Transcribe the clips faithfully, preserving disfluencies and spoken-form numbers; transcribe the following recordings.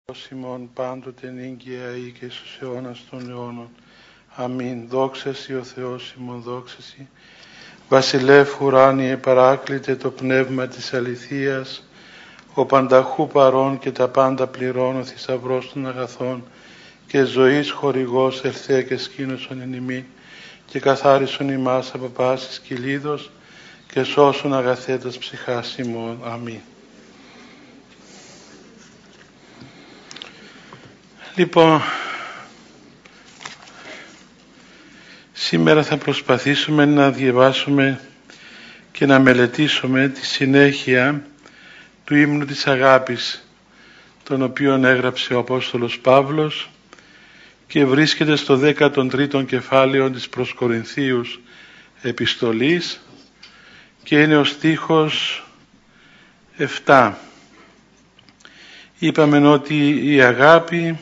Ημών πάντοτε νύγκαια ή και στους αιώνας των αιώνων. Αμήν. Δόξα Συ ο Θεός ημών, δόξα Συ. Βασιλεύ ουράνιε παράκλητε το πνεύμα της αληθείας, ο πανταχού παρών και τα πάντα πληρώνω, θησαυρός των αγαθών και ζωής χορηγός, ελθέ και σκήνωσον εν ημί και καθάρισον ημάς από πάσης κυλίδος και σώσον αγαθέτας ψυχάς ημών. Αμήν. Λοιπόν, σήμερα θα προσπαθήσουμε να διαβάσουμε και να μελετήσουμε τη συνέχεια του ύμνου της αγάπης, τον οποίον έγραψε ο Απόστολος Παύλος και βρίσκεται στο δέκατο τρίτο κεφάλαιο της προς Κορινθίους επιστολής και είναι ο στίχος επτά. Είπαμε ότι η αγάπη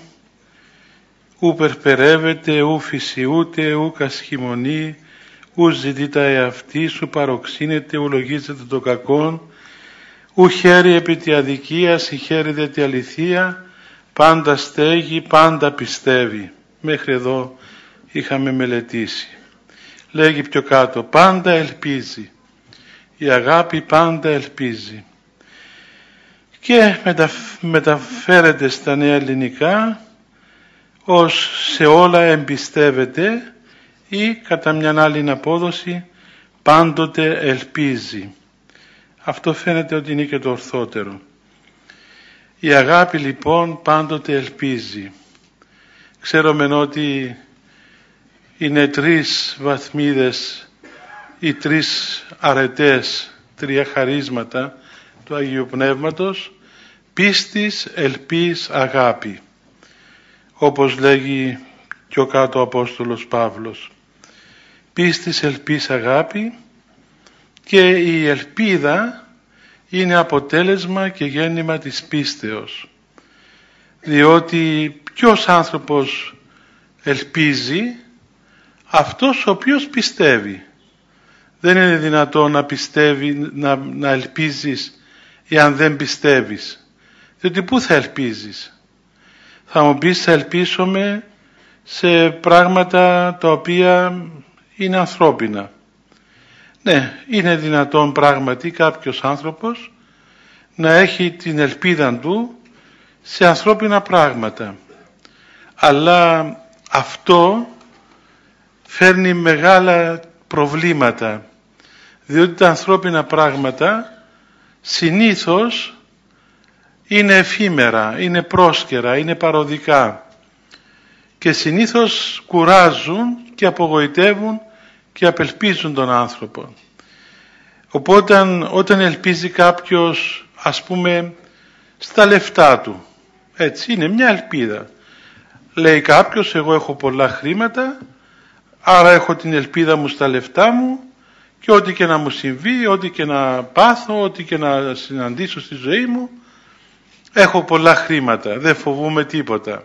ου περπερεύεται, ου φυσιούται, ου κασχημονεί, ου ζητεί τα εαυτής, ου παροξύνεται, ου λογίζεται το κακόν, ου χαίρει επί τη αδικίας, η χαίρει δε τη αληθεία, πάντα στέγει, πάντα πιστεύει. Μέχρι εδώ είχαμε μελετήσει. Λέγει πιο κάτω, πάντα ελπίζει. Η αγάπη πάντα ελπίζει. Και μεταφέρεται στα νέα ελληνικά ως σε όλα εμπιστεύεται ή κατά μιαν άλλη απόδοση πάντοτε ελπίζει. Αυτό φαίνεται ότι είναι και το ορθότερο. Η αγάπη λοιπόν πάντοτε ελπίζει. Ξέρουμε ότι είναι τρεις βαθμίδες ή τρεις αρετές, τρία χαρίσματα του Αγίου Πνεύματος: πίστης, ελπίς, αγάπη, όπως λέγει πιο κάτω ο Απόστολος Παύλος. Πίστης, ελπίς, αγάπη, και η ελπίδα είναι αποτέλεσμα και γέννημα της πίστεως, διότι ποιος άνθρωπος ελπίζει? Αυτός ο οποίος πιστεύει. Δεν είναι δυνατόν να πιστεύει, να, να ελπίζεις εάν δεν πιστεύεις, διότι πού θα ελπίζεις? Θα μου πεις, θα ελπίσουμε σε πράγματα τα οποία είναι ανθρώπινα. Ναι, είναι δυνατόν πράγματι κάποιος άνθρωπος να έχει την ελπίδα του σε ανθρώπινα πράγματα, αλλά αυτό φέρνει μεγάλα προβλήματα, διότι τα ανθρώπινα πράγματα συνήθως είναι εφήμερα, είναι πρόσκαιρα, είναι παροδικά και συνήθως κουράζουν και απογοητεύουν και απελπίζουν τον άνθρωπο. Οπότε όταν ελπίζει κάποιος, ας πούμε, στα λεφτά του, έτσι είναι μια ελπίδα. Λέει κάποιος, εγώ έχω πολλά χρήματα, άρα έχω την ελπίδα μου στα λεφτά μου και ό,τι και να μου συμβεί, ό,τι και να πάθω, ό,τι και να συναντήσω στη ζωή μου, έχω πολλά χρήματα, δεν φοβούμαι τίποτα.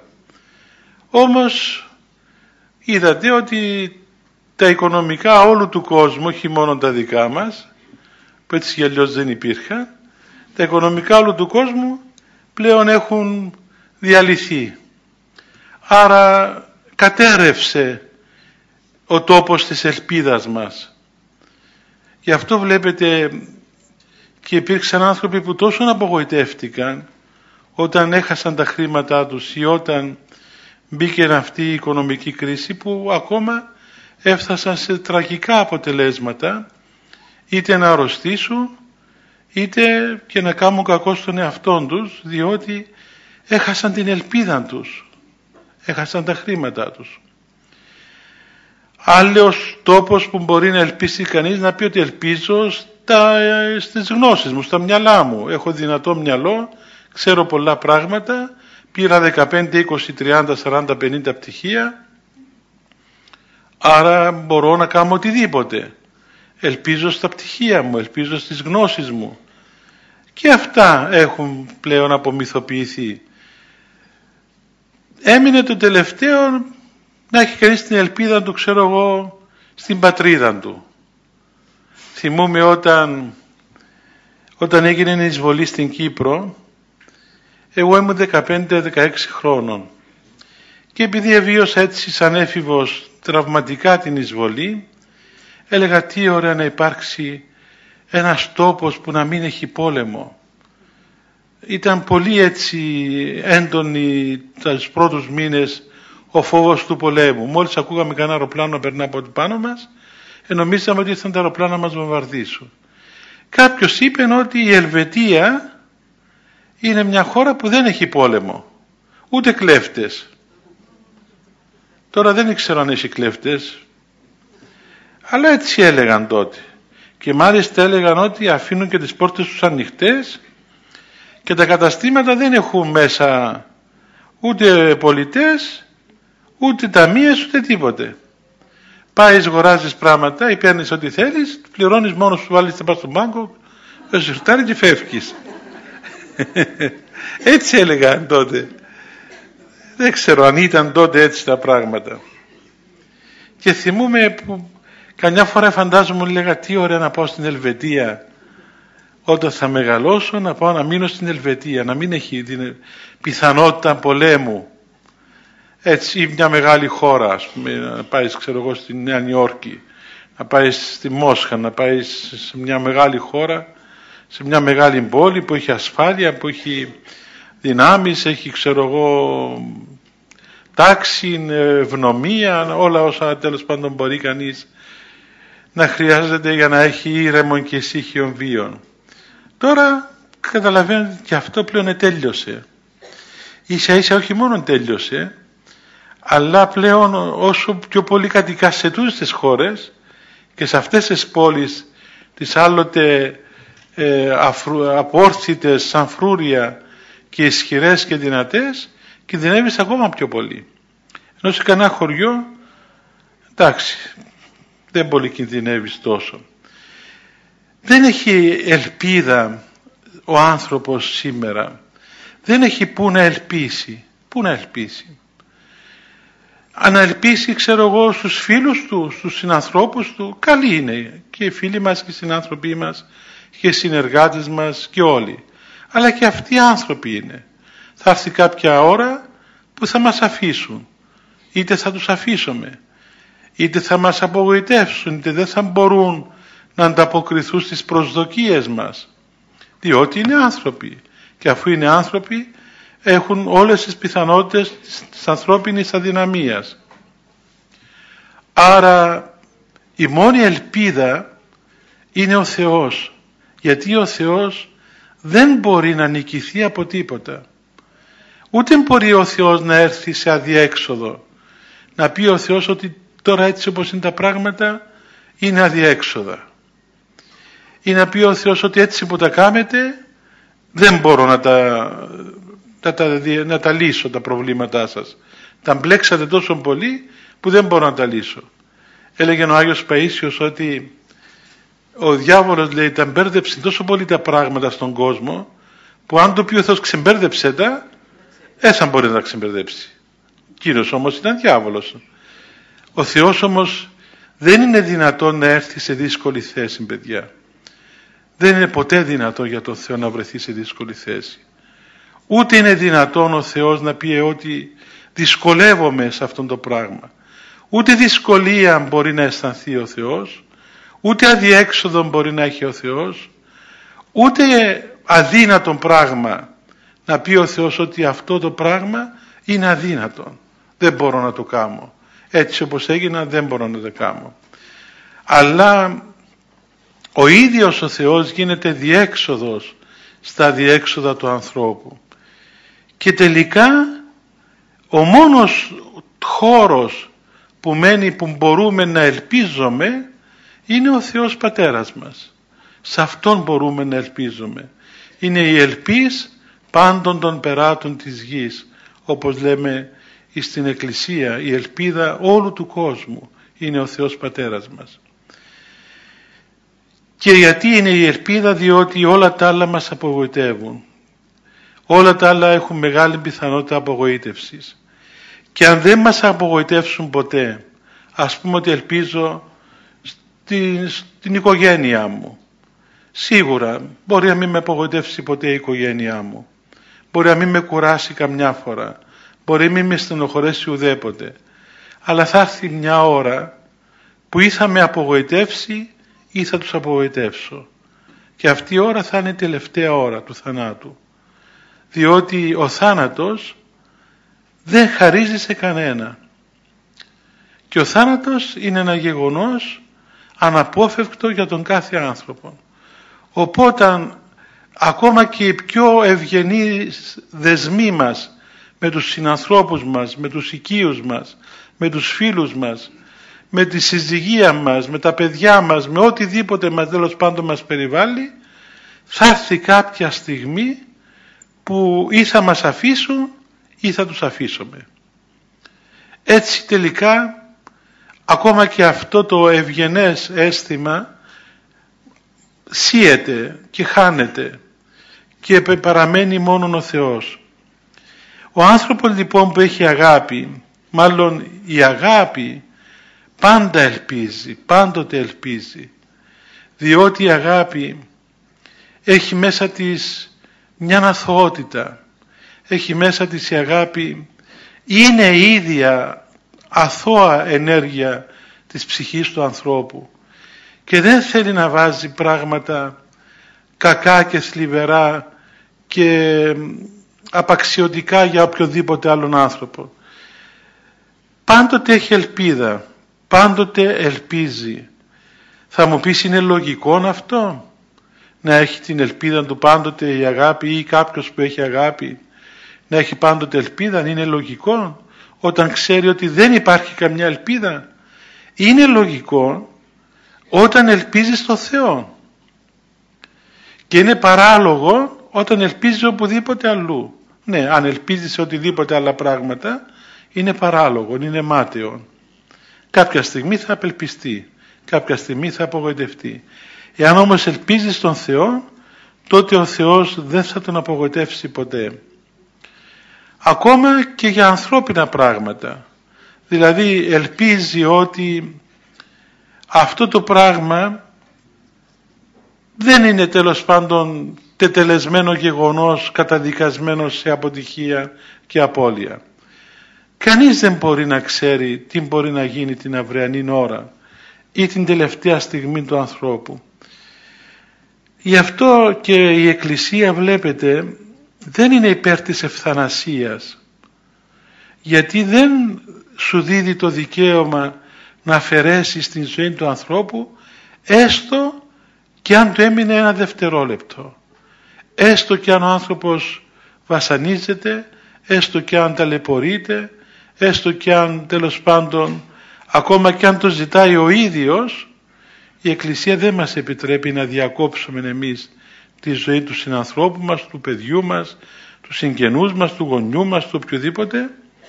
Όμως είδατε ότι τα οικονομικά όλου του κόσμου, όχι μόνο τα δικά μας, που έτσι κι αλλιώς δεν υπήρχαν, τα οικονομικά όλου του κόσμου πλέον έχουν διαλυθεί. Άρα κατέρρευσε ο τόπος της ελπίδας μας. Γι' αυτό βλέπετε και υπήρξαν άνθρωποι που τόσο απογοητεύτηκαν όταν έχασαν τα χρήματά τους ή όταν μπήκε αυτή η οικονομική κρίση, που ακόμα έφτασαν σε τραγικά αποτελέσματα, είτε να αρρωστήσουν είτε και να κάνουν κακό στον εαυτόν τους, διότι έχασαν την ελπίδα τους, έχασαν τα χρήματά τους. Άλλος τόπος που μπορεί να ελπίσει κανείς, να πει ότι ελπίζω στα, στις γνώσεις μου, στα μυαλά μου. Έχω δυνατό μυαλό, ξέρω πολλά πράγματα, πήρα δεκαπέντε, είκοσι, τριάντα, σαράντα, πενήντα πτυχία, άρα μπορώ να κάνω οτιδήποτε. Ελπίζω στα πτυχία μου, ελπίζω στις γνώσεις μου. Και αυτά έχουν πλέον απομυθοποιηθεί. Έμεινε το τελευταίο να έχει κανείς την ελπίδα του, ξέρω εγώ, στην πατρίδα του. Θυμούμαι όταν, όταν έγινε η εισβολή στην Κύπρο, Εγώ ήμουν δεκαπέντε δεκαέξι χρόνων και επειδή εβίωσα έτσι σαν έφηβος τραυματικά την εισβολή, έλεγα τι ωραία να υπάρξει ένας τόπος που να μην έχει πόλεμο. Ήταν πολύ έτσι έντονη τους πρώτους μήνες ο φόβος του πολέμου. Μόλις ακούγαμε κανένα αεροπλάνο να περνά από πάνω μας, νομίζαμε ότι ήρθαν τα αεροπλάνα να μας βομβαρδίσουν. Κάποιος είπε ότι η Ελβετία είναι μια χώρα που δεν έχει πόλεμο, ούτε κλέφτες. Τώρα δεν ήξερα αν έχει κλέφτες, αλλά έτσι έλεγαν τότε. Και μάλιστα έλεγαν ότι αφήνουν και τις πόρτες τους ανοιχτές και τα καταστήματα δεν έχουν μέσα ούτε πολιτές, ούτε ταμείες, ούτε τίποτε. Πάεις, αγοράζεις πράγματα ή παίρνεις ό,τι θέλεις, πληρώνεις μόνο σου, βάλεις τα πας στον πάγκο, το σιρτάρι και φεύγεις. Έτσι έλεγαν τότε. Δεν ξέρω αν ήταν τότε έτσι τα πράγματα. Και θυμούμαι που καμιά φορά φαντάζομαι, λέγα τι ωραία να πάω στην Ελβετία όταν θα μεγαλώσω, να πάω να μείνω στην Ελβετία, να μην έχει την πιθανότητα πολέμου. Έτσι, ή μια μεγάλη χώρα, ας πούμε, να πάει, ξέρω εγώ, στη Νέα Νιόρκη, να πάει στη Μόσχα, να πάει σε μια μεγάλη χώρα, σε μια μεγάλη πόλη που έχει ασφάλεια, που έχει δυνάμεις, έχει, ξέρω εγώ, τάξη, ευνομία, όλα όσα τέλος πάντων μπορεί κανείς να χρειάζεται για να έχει ήρεμον και ησύχιον βίον. Τώρα καταλαβαίνετε και αυτό πλέον τέλειωσε. Ίσα ίσα όχι μόνο τέλειωσε, αλλά πλέον όσο πιο πολύ κατοικάς σε τούτες τις χώρες και σε αυτές τις πόλεις, τις άλλοτε ε, αφρου, απόρθητες σαν φρούρια και ισχυρές και δυνατές, κινδυνεύεις ακόμα πιο πολύ. Ενώ σε κανένα χωριό, εντάξει, δεν πολύ κινδυνεύεις τόσο. Δεν έχει ελπίδα ο άνθρωπος σήμερα. Δεν έχει πού να ελπίσει. Πού να ελπίσει. Αν ελπίσει, ξέρω εγώ, στους φίλους του, στους συνανθρώπους του, καλοί είναι και οι φίλοι μας και οι συνάνθρωποι μας και οι συνεργάτες μας και όλοι. Αλλά και αυτοί οι άνθρωποι είναι. Θα έρθει κάποια ώρα που θα μας αφήσουν. Είτε θα τους αφήσουμε, είτε θα μας απογοητεύσουν, είτε δεν θα μπορούν να ανταποκριθούν στις προσδοκίες μας. Διότι είναι άνθρωποι. Και αφού είναι άνθρωποι, έχουν όλες τις πιθανότητες της ανθρώπινης αδυναμίας. Άρα η μόνη ελπίδα είναι ο Θεός. Γιατί ο Θεός δεν μπορεί να νικηθεί από τίποτα. Ούτε μπορεί ο Θεός να έρθει σε αδιέξοδο. Να πει ο Θεός ότι τώρα έτσι όπως είναι τα πράγματα είναι αδιέξοδα. Ή να πει ο Θεός ότι έτσι που τα κάνετε δεν μπορώ να τα, να τα, να τα λύσω τα προβλήματά σας. Τα μπλέξατε τόσο πολύ που δεν μπορώ να τα λύσω. Έλεγε ο Άγιος Παΐσιος ότι ο διάβολος, λέει, τα μπέρδεψε τόσο πολύ τα πράγματα στον κόσμο που αν το πει ο Θεός ξεμπέρδεψε τα, δεν θα μπορεί να τα ξεμπερδέψει. Ο Κύριος όμως ήταν διάβολος. Ο Θεός όμως δεν είναι δυνατόν να έρθει σε δύσκολη θέση, παιδιά. Δεν είναι ποτέ δυνατόν για τον Θεό να βρεθεί σε δύσκολη θέση. Ούτε είναι δυνατόν ο Θεός να πει ότι δυσκολεύομαι σε αυτό το πράγμα. Ούτε δυσκολία μπορεί να αισθανθεί ο Θεός, ούτε αδιέξοδο μπορεί να έχει ο Θεός, ούτε αδύνατον πράγμα να πει ο Θεός ότι αυτό το πράγμα είναι αδύνατον. Δεν μπορώ να το κάνω. Έτσι όπως έγινα δεν μπορώ να το κάνω. Αλλά ο ίδιος ο Θεός γίνεται διέξοδος στα διέξοδα του ανθρώπου. Και τελικά ο μόνος χώρος που μένει, που μπορούμε να ελπίζουμε, είναι ο Θεός Πατέρας μας. Σε Αυτόν μπορούμε να ελπίζουμε. Είναι η ελπίς πάντων των περάτων της γης, όπως λέμε στην Εκκλησία, η ελπίδα όλου του κόσμου είναι ο Θεός Πατέρας μας. Και γιατί είναι η ελπίδα? Διότι όλα τα άλλα μας απογοητεύουν. Όλα τα άλλα έχουν μεγάλη πιθανότητα απογοήτευσης. Και αν δεν μας απογοητεύσουν ποτέ, ας πούμε ότι ελπίζω στην, στην οικογένειά μου, σίγουρα μπορεί να μην με απογοητεύσει ποτέ η οικογένειά μου. μπορεί να μην με κουράσει καμιά φορά, μπορεί να μην με στενοχωρέσει ουδέποτε, αλλά θα έρθει μια ώρα που ή θα με απογοητεύσει ή θα τους απογοητεύσω, και αυτή η ώρα θα είναι η τελευταία ώρα του θανάτου, διότι ο θάνατος δεν χαρίζει σε κανένα και ο θάνατος είναι ένα γεγονός αναπόφευκτο για τον κάθε άνθρωπο. Οπότε ακόμα και οι πιο ευγενείς δεσμοί μας με τους συνανθρώπους μας, με τους οικείους μας, με τους φίλους μας, με τη συζυγία μας, με τα παιδιά μας, με οτιδήποτε μας τέλος πάντων μας περιβάλλει, θα έρθει κάποια στιγμή που ή θα μας αφήσουν ή θα τους αφήσουμε. Έτσι τελικά ακόμα και αυτό το ευγενές αίσθημα σύεται και χάνεται και παραμένει μόνον ο Θεός. Ο άνθρωπος λοιπόν που έχει αγάπη, μάλλον η αγάπη πάντα ελπίζει, πάντοτε ελπίζει, διότι η αγάπη έχει μέσα της μια αθωότητα, έχει μέσα της η αγάπη, είναι η ίδια αθώα ενέργεια της ψυχής του ανθρώπου και δεν θέλει να βάζει πράγματα κακά και θλιβερά και απαξιωτικά για οποιοδήποτε άλλον άνθρωπο. Πάντοτε έχει ελπίδα, πάντοτε ελπίζει. Θα μου πεις, είναι λογικό αυτό να έχει την ελπίδα του πάντοτε η αγάπη, ή κάποιος που έχει αγάπη να έχει πάντοτε ελπίδα? Είναι λογικό όταν ξέρει ότι δεν υπάρχει καμιά ελπίδα? Είναι λογικό όταν ελπίζει στο Θεό, και είναι παράλογο όταν ελπίζει οπουδήποτε αλλού. Ναι, αν ελπίζει σε οτιδήποτε άλλα πράγματα είναι παράλογο, είναι μάταιο. Κάποια στιγμή θα απελπιστεί, κάποια στιγμή θα απογοητευτεί. Εάν όμως ελπίζει στον Θεό, τότε ο Θεός δεν θα τον απογοητεύσει ποτέ. Ακόμα και για ανθρώπινα πράγματα. Δηλαδή ελπίζει ότι αυτό το πράγμα δεν είναι τέλος πάντων τετελεσμένο γεγονός, καταδικασμένο σε αποτυχία και απώλεια. Κανείς δεν μπορεί να ξέρει τι μπορεί να γίνει την αυριανή ώρα ή την τελευταία στιγμή του ανθρώπου. Γι' αυτό και η Εκκλησία, βλέπετε, δεν είναι υπέρ της ευθανασίας, γιατί δεν σου δίδει το δικαίωμα να αφαιρέσεις την ζωή του ανθρώπου, έστω και αν του έμεινε ένα δευτερόλεπτο, έστω και αν ο άνθρωπος βασανίζεται, έστω και αν ταλαιπωρείται, έστω και αν τέλος πάντων ακόμα και αν το ζητάει ο ίδιος, η Εκκλησία δεν μας επιτρέπει να διακόψουμε εμείς τη ζωή του συνανθρώπου μας, του παιδιού μας, του συγγενούς μας, του γονιού μας, του οποιοδήποτε,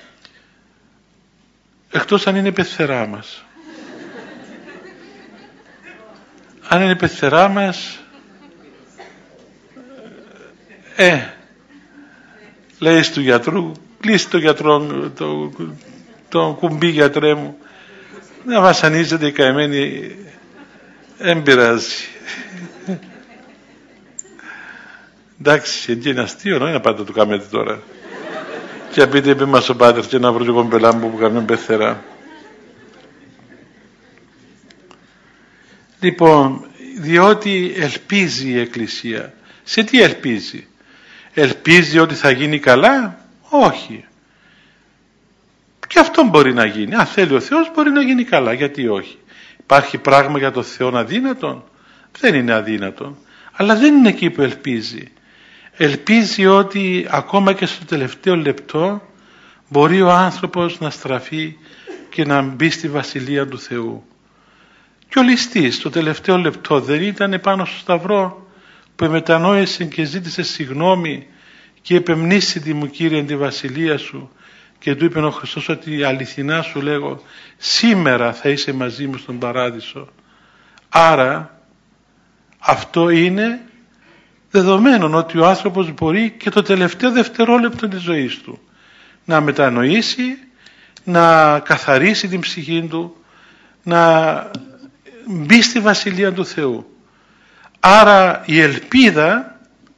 εκτός αν είναι πεθερά μας. Αν είναι πεθερά μας, ε, λέει του γιατρού, κλείσει το γιατρό, το, το κουμπί, γιατρέ μου, να βασανίζεται η καημένη, δεν πειράζει. Εντάξει, έτσι είναι αστείο, νο, είναι πάντα το κάνετε τώρα. Και να πείτε, είπε μας ο Πάτερ, και να βρω την κομπελά μου που κάνει πεθερά. Λοιπόν, διότι ελπίζει η Εκκλησία. Σε τι ελπίζει? Ελπίζει ότι θα γίνει καλά? Όχι. Και αυτό μπορεί να γίνει. Αν θέλει ο Θεός μπορεί να γίνει καλά. Γιατί όχι? Υπάρχει πράγμα για το Θεό αδύνατον? Δεν είναι αδύνατον. Αλλά δεν είναι εκεί που ελπίζει. Ελπίζει ότι ακόμα και στο τελευταίο λεπτό μπορεί ο άνθρωπος να στραφεί και να μπει στη Βασιλεία του Θεού. Και ο ληστής στο τελευταίο λεπτό δεν ήταν πάνω στο σταυρό που μετανόησε και ζήτησε συγγνώμη και είπε, μνήσιτη μου Κύριε τη Βασιλεία σου, και του είπε ο Χριστός ότι αληθινά σου λέγω, σήμερα θα είσαι μαζί μου στον Παράδεισο. Άρα αυτό είναι δεδομένο, ότι ο άνθρωπος μπορεί και το τελευταίο δευτερόλεπτο της ζωής του να μετανοήσει, να καθαρίσει την ψυχή του, να μπει στη Βασιλεία του Θεού. Άρα η ελπίδα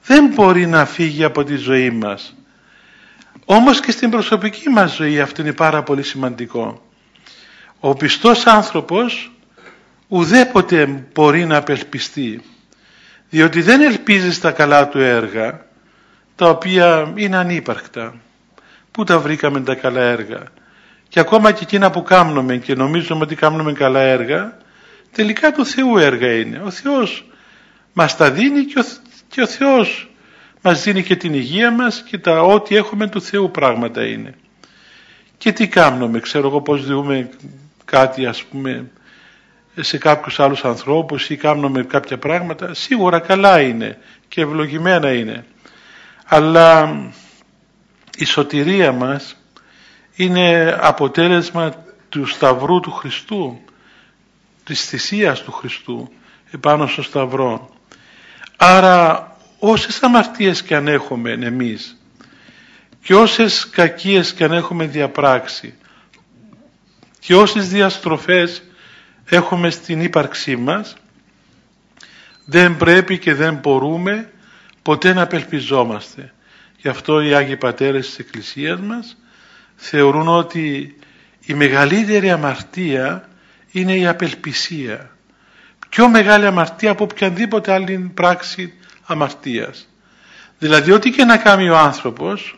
δεν μπορεί να φύγει από τη ζωή μας. Όμως και στην προσωπική μας ζωή αυτό είναι πάρα πολύ σημαντικό. Ο πιστός άνθρωπος ουδέποτε μπορεί να απελπιστεί, διότι δεν ελπίζει στα καλά του έργα, τα οποία είναι ανύπαρκτα. Πού τα βρήκαμε τα καλά έργα? Και ακόμα και εκείνα που κάνουμε και νομίζουμε ότι κάνουμε καλά έργα, τελικά του Θεού έργα είναι. Ο Θεός μας τα δίνει και ο, και ο Θεός μας δίνει και την υγεία μας και τα ό,τι έχουμε του Θεού πράγματα είναι. Και τι κάνουμε, ξέρω εγώ πώς διούμε κάτι ας πούμε σε κάποιους άλλους ανθρώπους ή κάνουμε κάποια πράγματα, σίγουρα καλά είναι και ευλογημένα είναι. Αλλά η σωτηρία μας είναι αποτέλεσμα του Σταυρού του Χριστού, της θυσίας του Χριστού επάνω στο Σταυρό. Άρα όσες αμαρτίες και αν έχουμε εμείς και όσες κακίες και αν έχουμε διαπράξει και όσες διαστροφές έχουμε στην ύπαρξή μας, δεν πρέπει και δεν μπορούμε ποτέ να απελπιζόμαστε. Γι' αυτό οι Άγιοι Πατέρες της Εκκλησίας μας θεωρούν ότι η μεγαλύτερη αμαρτία είναι η απελπισία. Πιο μεγάλη αμαρτία από οποιαδήποτε άλλη πράξη αμαρτίας. Δηλαδή ό,τι και να κάνει ο άνθρωπος,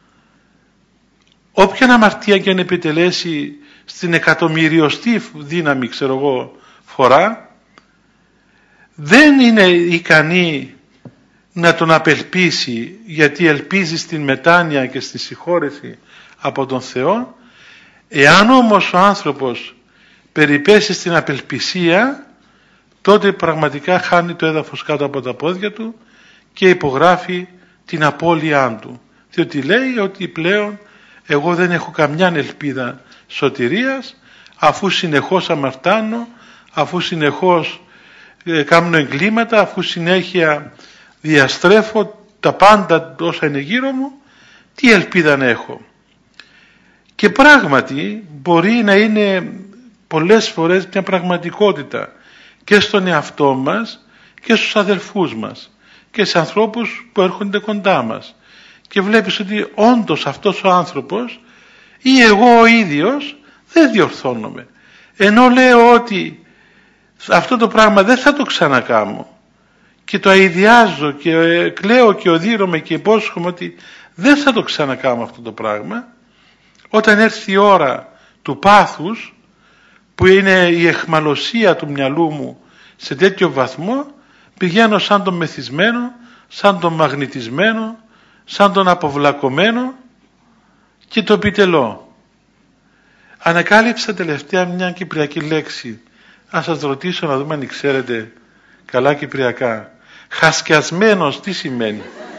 όποια αμαρτία και αν επιτελέσει στην εκατομμυριωστή δύναμη, ξέρω εγώ, φορά, δεν είναι ικανή να τον απελπίσει, γιατί ελπίζει στην μετάνοια και στη συγχώρεση από τον Θεό. Εάν όμως ο άνθρωπος περιπέσει στην απελπισία, τότε πραγματικά χάνει το έδαφος κάτω από τα πόδια του και υπογράφει την απώλειά του, διότι λέει ότι πλέον εγώ δεν έχω καμιά ελπίδα σωτηρίας, αφού συνεχώς αμαρτάνω, αφού συνεχώς ε, κάνω εγκλήματα, αφού συνέχεια διαστρέφω τα πάντα όσα είναι γύρω μου, τι ελπίδα να έχω? Και πράγματι μπορεί να είναι πολλές φορές μια πραγματικότητα και στον εαυτό μας και στους αδελφούς μας και σε ανθρώπους που έρχονται κοντά μας, και βλέπεις ότι όντως αυτός ο άνθρωπος ή εγώ ο ίδιος δεν διορθώνομαι, ενώ λέω ότι αυτό το πράγμα δεν θα το ξανακάμω και το αηδιάζω και κλαίω και οδύρωμαι και υπόσχομαι ότι δεν θα το ξανακάμω αυτό το πράγμα. Όταν έρθει η ώρα του πάθους, που είναι η αιχμαλωσία του μυαλού μου σε τέτοιο βαθμό, πηγαίνω σαν τον μεθυσμένο, σαν τον μαγνητισμένο, σαν τον αποβλακωμένο και το επιτελώ. Ανακάλυψα τελευταία μια κυπριακή λέξη. Αν σας ρωτήσω να δούμε αν ξέρετε καλά κυπριακά. Χασκιασμένος τι σημαίνει?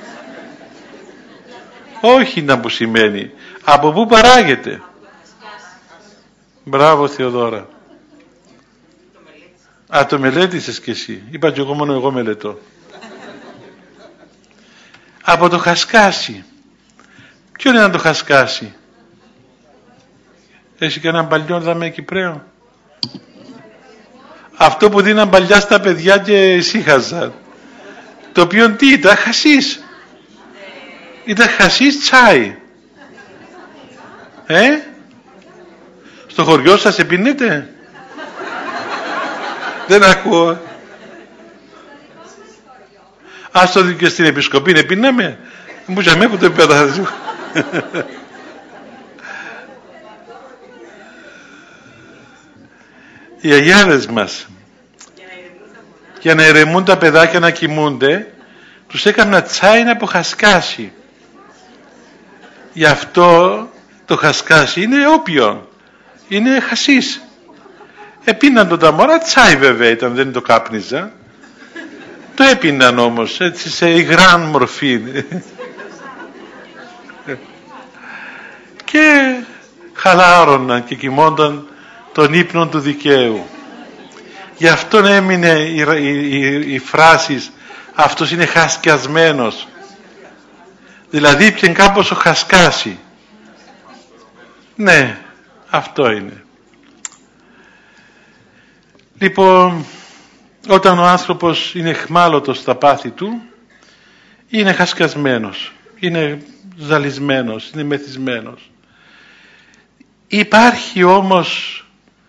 Όχι να που σημαίνει. Από πού παράγεται? Μπράβο Θεοδώρα. Α, το μελέτησες κι εσύ. Είπα και εγώ μόνο εγώ μελετώ. Από το χασκάσι. Ποιο είναι να το χασκάσει? Έχει και έναν παλιό δαμέ Κυπραίο. Αυτό που δίναν παλιά στα παιδιά και ησύχαζαν. Το οποίο τι ήταν? Χασίς. Ήταν χασίς τσάι. Ε? Στο χωριό σας επίνετε? Δεν ακούω. Ας το δει και στην επισκοπή επίναμε. Μου είχαμε που το πέταζω. Οι αγιάδες μας, για να ηρεμούν τα παιδάκια να κοιμούνται, τους έκανα τσάι από χασκάσι. Γι' αυτό το χασκάσι είναι όπιο, είναι χασίς. Επίναν το τα μωρά, τσάι βέβαια ήταν, δεν το κάπνιζα. Το έπιναν όμως έτσι σε υγράν μορφή. Και χαλάρωναν και κοιμόνταν τον ύπνο του δικαίου. Γι' αυτό έμεινε η, η, η, η φράση αυτός είναι χασκιασμένος. Δηλαδή πιεν κάπως ο χασκάσει. Ναι, αυτό είναι. Λοιπόν, όταν ο άνθρωπος είναι αιχμάλωτος στα πάθη του, είναι χασκασμένος, είναι ζαλισμένος, είναι μεθυσμένος. Υπάρχει όμως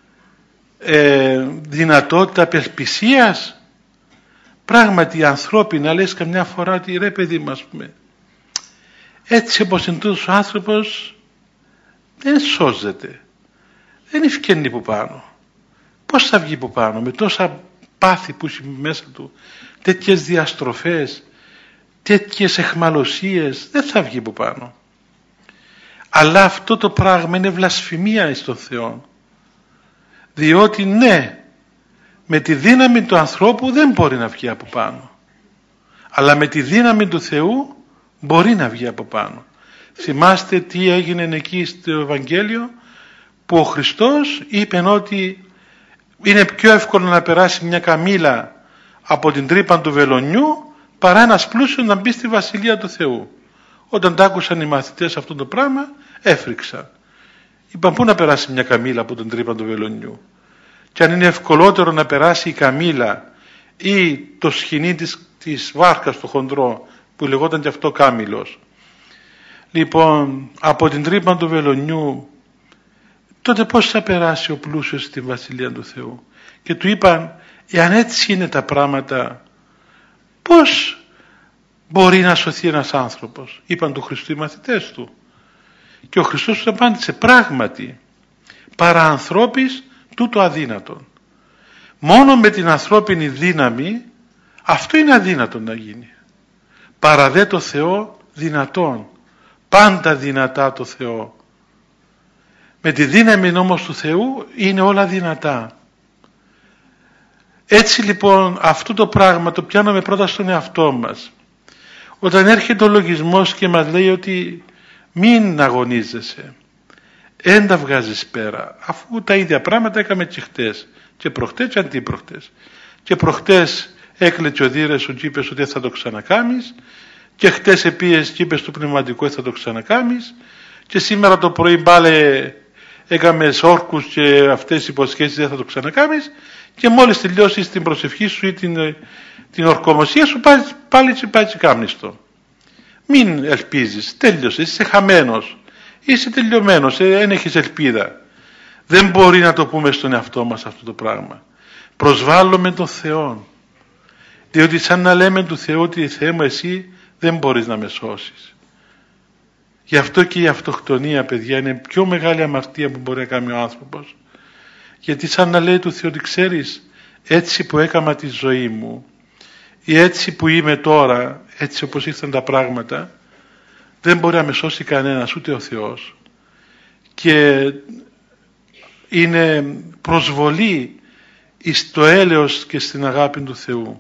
ε, δυνατότητα απελπισίας. Πράγματι ανθρώπινα λες καμιά φορά ότι ρε παιδί μου, ας πούμε, έτσι όπως είναι τούτος ο άνθρωπος δεν σώζεται, δεν ευκαινεί που πάνω. Πώς θα βγει που πάνω με τόσα πάθη που έχει μέσα του, τέτοιες διαστροφές, τέτοιες εχμαλωσίες, δεν θα βγει που πάνω. Αλλά αυτό το πράγμα είναι βλασφημία εις τον Θεό, διότι ναι, με τη δύναμη του ανθρώπου δεν μπορεί να βγει από πάνω, αλλά με τη δύναμη του Θεού μπορεί να βγει από πάνω. Θυμάστε τι έγινε εκεί στο Ευαγγέλιο, που ο Χριστός είπε ότι είναι πιο εύκολο να περάσει μια καμήλα από την τρύπα του βελονιού παρά ένας πλούσιος να μπει στη Βασιλεία του Θεού. Όταν τα άκουσαν οι μαθητές αυτό το πράγμα, έφρυξαν. Είπαν πού να περάσει μια καμήλα από την τρύπα του βελονιού. Και αν είναι ευκολότερο να περάσει η καμήλα ή το σχοινί της, της βάρκας το χοντρό, που λεγόταν και αυτό κάμηλος, λοιπόν, από την τρύπα του βελονιού, τότε πώς θα περάσει ο πλούσιος στη Βασιλεία του Θεού? Και του είπαν, εάν έτσι είναι τα πράγματα, πώς μπορεί να σωθεί ένας άνθρωπος? Είπαν του Χριστού οι μαθητές του. Και ο Χριστός του απάντησε, πράγματι, παρά ανθρώπης τούτο αδύνατον. Μόνο με την ανθρώπινη δύναμη αυτό είναι αδύνατο να γίνει. Παρά δε το Θεό δυνατόν. Πάντα δυνατά το Θεό. Με τη δύναμη όμως του Θεού είναι όλα δυνατά. Έτσι λοιπόν αυτό το πράγμα το πιάνουμε πρώτα στον εαυτό μας. Όταν έρχεται ο λογισμός και μας λέει ότι μην αγωνίζεσαι, εν τα βγάζεις πέρα, αφού τα ίδια πράγματα έκαμε και χτες και προχτές και αντίπροχτες. Και προχτές έκλαιτσε ο Δήρες σου και είπες ότι θα το ξανακάμεις, και χτες επίες και είπες το πνευματικό θα το ξανακάμεις, και σήμερα το πρωί πάλι έκαμε όρκους και αυτές οι υποσχέσεις δεν θα το ξανακάμεις, και μόλις τελειώσεις την προσευχή σου ή την, την ορκομοσία σου πάλι, πάλι και πάει και κάμνεις το. Μην ελπίζεις, τέλειωσε, είσαι χαμένος, είσαι τελειωμένος, δεν έχεις ελπίδα. Δεν μπορεί να το πούμε στον εαυτό μας αυτό το πράγμα. Προσβάλλουμε τον Θεό, διότι σαν να λέμε του Θεού ότι Θεέ μου εσύ δεν μπορείς να με σώσεις. Γι' αυτό και η αυτοκτονία, παιδιά, είναι πιο μεγάλη αμαρτία που μπορεί να κάνει ο άνθρωπος. Γιατί σαν να λέει του Θεού ότι ξέρεις, έτσι που έκαμα τη ζωή μου ή έτσι που είμαι τώρα, έτσι όπως ήρθαν τα πράγματα, δεν μπορεί να με σώσει κανένας, ούτε ο Θεός. Και είναι προσβολή εις το έλεος και στην αγάπη του Θεού.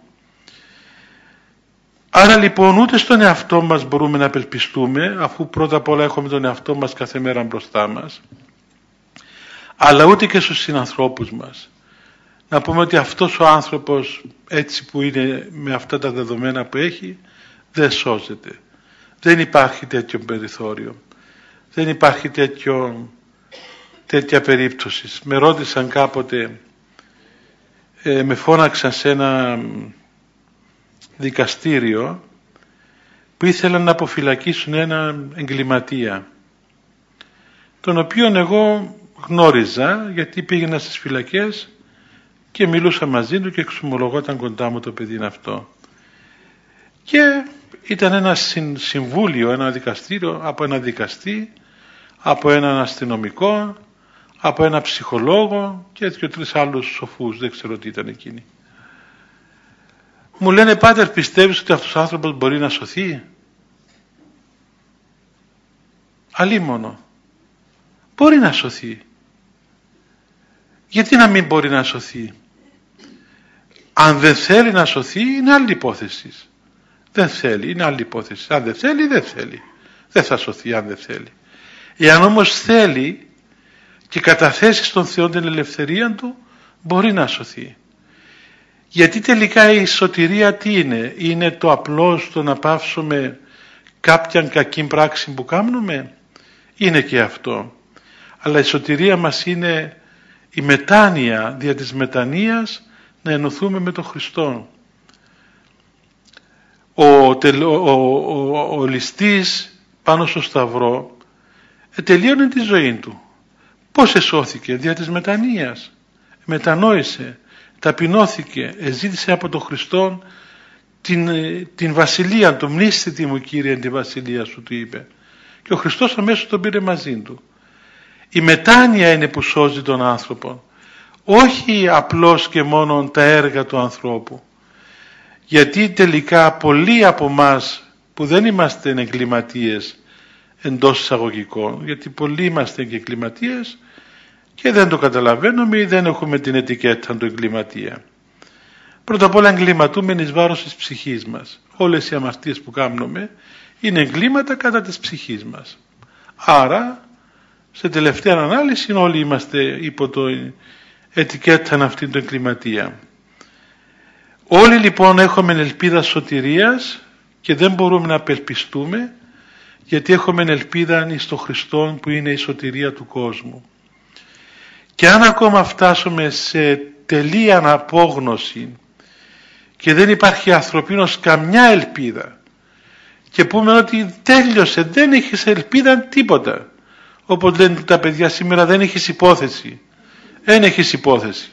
Άρα λοιπόν ούτε στον εαυτό μας μπορούμε να απελπιστούμε, αφού πρώτα απ' όλα έχουμε τον εαυτό μας κάθε μέρα μπροστά μας, αλλά ούτε και στους συνανθρώπους μας. Να πούμε ότι αυτός ο άνθρωπος έτσι που είναι με αυτά τα δεδομένα που έχει δεν σώζεται. Δεν υπάρχει τέτοιο περιθώριο. Δεν υπάρχει τέτοιο, τέτοια περίπτωση. Με ρώτησαν κάποτε, ε, με φώναξαν σε ένα δικαστήριο που ήθελαν να αποφυλακίσουν ένα εγκληματία, τον οποίον εγώ γνώριζα γιατί πήγαινα στις φυλακές και μιλούσα μαζί του και εξομολογόταν κοντά μου το παιδί αυτό. Και ήταν ένα συμβούλιο, ένα δικαστήριο από ένα δικαστή, από έναν αστυνομικό, από ένα ψυχολόγο και δύο-τρεις άλλους σοφούς, δεν ξέρω τι ήταν εκείνοι. Μου λένε, πάτερ, πιστεύεις ότι αυτός ο άνθρωπος μπορεί να σωθεί? Αλίμονο. Μπορεί να σωθεί. Γιατί να μην μπορεί να σωθεί? Αν δεν θέλει να σωθεί είναι άλλη υπόθεση. Δεν θέλει, είναι άλλη υπόθεση. Αν δεν θέλει, δεν θέλει. Δεν θα σωθεί αν δεν θέλει. Εάν όμως θέλει και καταθέσει στον Θεό την ελευθερία του, μπορεί να σωθεί. Γιατί τελικά η σωτηρία τι είναι? Είναι το απλώς το να πάυσουμε κάποιαν κακή πράξη που κάνουμε? Είναι και αυτό. Αλλά η σωτηρία μας είναι η μετάνοια, δια της μετανοίας να ενωθούμε με τον Χριστό. ο, τελ, ο, ο, ο, ο ληστής πάνω στο σταυρό ε, τελείωνε τη ζωή του. Πώς εσώθηκε? Δια της μετανοίας. Μετανόησε, ταπεινώθηκε, εζήτησε από τον Χριστό την, την βασιλεία του. Μνήσθητη μου Κύριε τη βασιλεία σου, του είπε. Και ο Χριστός αμέσως τον πήρε μαζί του. Η μετάνοια είναι που σώζει τον άνθρωπο, όχι απλώς και μόνο τα έργα του ανθρώπου. Γιατί τελικά πολλοί από μας που δεν είμαστε εγκληματίες εντός εισαγωγικών, γιατί πολλοί είμαστε εγκληματίες και δεν το καταλαβαίνουμε ή δεν έχουμε την ετικέτα του εγκληματία. Πρώτα απ' όλα εγκληματούμε εις βάρος της ψυχής μας. Όλες οι αμαρτίες που κάνουμε είναι εγκλήματα κατά της ψυχής μας. Άρα, σε τελευταία ανάλυση όλοι είμαστε υπό το ετικέτα αυτή του εγκληματία. Όλοι λοιπόν έχουμε ελπίδα σωτηρίας και δεν μπορούμε να απελπιστούμε, γιατί έχουμε ελπίδα στον Χριστό που είναι η σωτηρία του κόσμου. Και αν ακόμα φτάσουμε σε τελεία αναπόγνωση και δεν υπάρχει ανθρωπίνως καμιά ελπίδα και πούμε ότι τέλειωσε, δεν έχεις ελπίδα τίποτα, όπως λένε τα παιδιά σήμερα, δεν έχεις υπόθεση, δεν έχεις υπόθεση.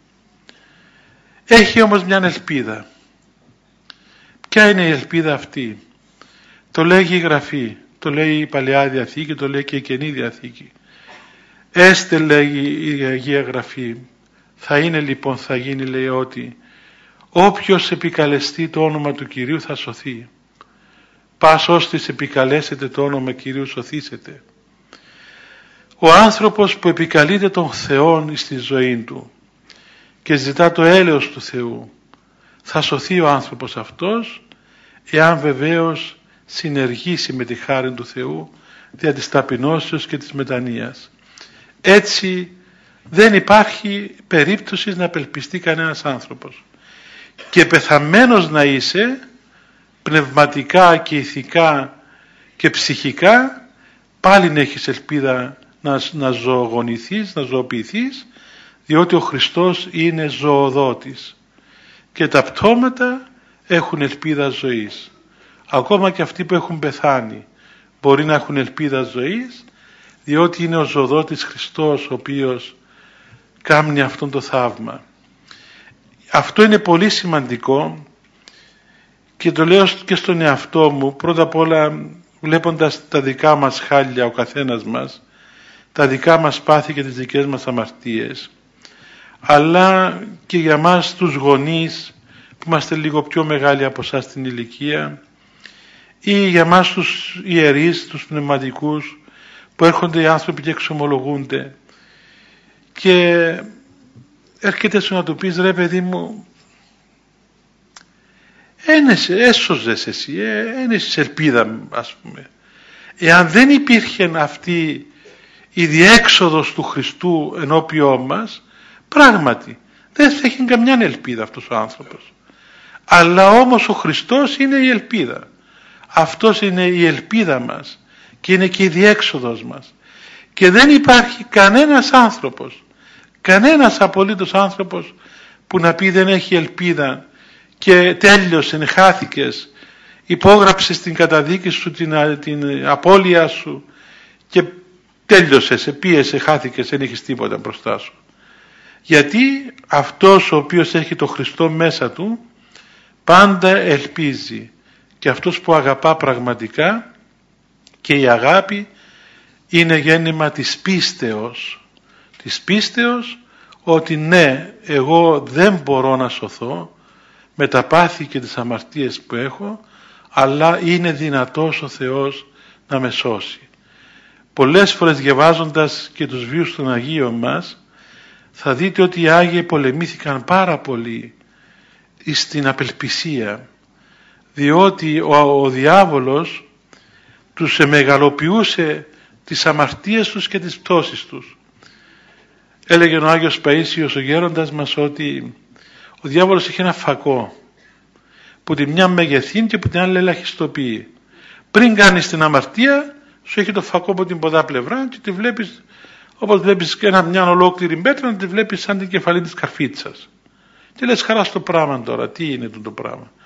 Έχει όμως μια ελπίδα. Ποια είναι η ελπίδα αυτή? Το λέγει η Γραφή, το λέει η Παλαιά Διαθήκη, το λέει και η Καινή Διαθήκη. Έστε, λέγει η Αγία Γραφή, θα είναι λοιπόν, θα γίνει, λέει, ότι όποιος επικαλεστεί το όνομα του Κυρίου θα σωθεί. Πας ώστις επικαλέσετε το όνομα Κυρίου σωθήσετε. Ο άνθρωπος που επικαλείται τον Θεόν στη ζωή του και ζητά το έλεος του Θεού, θα σωθεί ο άνθρωπος αυτός, εάν βεβαίως συνεργήσει με τη χάρη του Θεού δια της ταπεινώσεως και της μετανοίας. Έτσι δεν υπάρχει περίπτωση να απελπιστεί κανένας άνθρωπος. Και πεθαμένος να είσαι, πνευματικά και ηθικά και ψυχικά, πάλι να έχεις ελπίδα να, να ζωογονηθείς, να ζωοποιηθείς, διότι ο Χριστός είναι ζωοδότης και τα πτώματα έχουν ελπίδα ζωής. Ακόμα και αυτοί που έχουν πεθάνει μπορεί να έχουν ελπίδα ζωής, διότι είναι ο ζωοδότης Χριστός ο οποίος κάνει αυτόν το θαύμα. Αυτό είναι πολύ σημαντικό και το λέω και στον εαυτό μου, πρώτα απ' όλα βλέποντας τα δικά μας χάλια ο καθένας μας, τα δικά μας πάθη και τις δικές μας αμαρτίες, αλλά και για μας τους γονείς που είμαστε λίγο πιο μεγάλοι από εσάς στην ηλικία, ή για μας τους ιερείς, τους πνευματικούς, που έρχονται οι άνθρωποι και εξομολογούνται και έρχεται σου να του πεις, ρε παιδί μου, ένεσαι, έσωζες εσύ, ένεσαι ελπίδα, ας πούμε. Εάν δεν υπήρχε αυτή η διέξοδος του Χριστού ενώπιό μας, πράγματι δεν θα έχει καμιά ελπίδα αυτός ο άνθρωπος. Αλλά όμως ο Χριστός είναι η ελπίδα. Αυτός είναι η ελπίδα μας και είναι και η διέξοδος μας. Και δεν υπάρχει κανένας άνθρωπος, κανένας απολύτως άνθρωπος που να πει δεν έχει ελπίδα και τέλειωσε, χάθηκες, υπόγραψες την καταδίκη σου, την, την απώλεια σου και τέλειωσε, σε πίεσε, χάθηκες, δεν έχεις τίποτα μπροστά σου. Γιατί αυτός ο οποίος έχει το Χριστό μέσα του πάντα ελπίζει, και αυτός που αγαπά πραγματικά, και η αγάπη είναι γέννημα της πίστεως, της πίστεως ότι ναι, εγώ δεν μπορώ να σωθώ με τα πάθη και τις αμαρτίες που έχω, αλλά είναι δυνατός ο Θεός να με σώσει. Πολλές φορές διαβάζοντας και τους βίους των Αγίων μας, θα δείτε ότι οι Άγιοι πολεμήθηκαν πάρα πολύ στην απελπισία, διότι ο, ο διάβολος τους εμεγαλοποιούσε τις αμαρτίες τους και τις πτώσεις τους. Έλεγε ο Άγιος Παΐσιος, ο γέροντας μας, ότι ο διάβολος είχε ένα φακό που τη μια μεγεθύνει και που την άλλη ελαχιστοποιεί. Πριν κάνεις την αμαρτία, σου έχει το φακό από την ποδά πλευρά και τη βλέπεις, όπως βλέπεις ένα, μια ολόκληρη πέτρα, να τη βλέπεις σαν την κεφαλή της καρφίτσας. Και λες, χαρά στο πράγμα τώρα, τι είναι το πράγμα.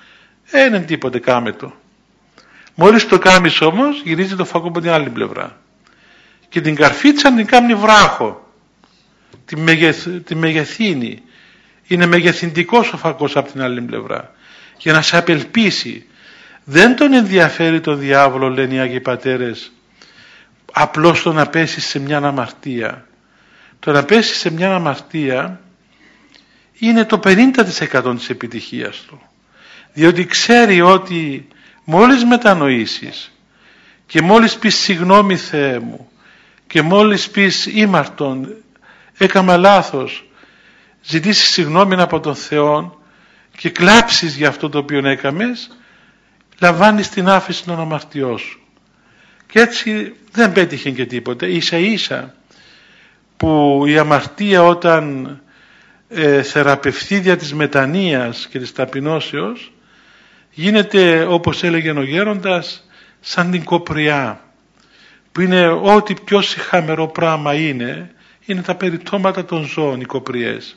Ε, είναι τίποτε, κάμε το. Μόλις το κάμεις όμως, γυρίζει το φακό από την άλλη πλευρά. Και την καρφίτσα την κάνει βράχο. Τη, μεγεθ, τη μεγεθύνει. Είναι μεγεθυντικός ο φακός από την άλλη πλευρά. Για να σε απελπίσει. Δεν τον ενδιαφέρει τον διάβολο, λένε οι Άγιοι Πατέρες, απλώς το να πέσει σε μια αμαρτία. Το να πέσει σε μια αμαρτία είναι το πενήντα τοις εκατό της επιτυχίας του. Διότι ξέρει ότι μόλις μετανοήσεις και μόλις πεις συγγνώμη Θεέ μου και μόλις πεις ήμαρτον, έκαμα λάθος, ζητήσεις συγγνώμη από τον Θεό και κλάψεις για αυτό το οποίο έκαμες, λαμβάνεις την άφεση των αμαρτιών σου. Και έτσι δεν πέτυχε και τίποτε. Ίσα ίσα που η αμαρτία όταν ε, θεραπευθεί δια της μετανοίας και της ταπεινώσεως, γίνεται, όπως έλεγε ο γέροντας, σαν την κοπριά, που είναι ό,τι πιο σιχαμερό πράγμα είναι, είναι τα περιτώματα των ζώων, οι κοπριές.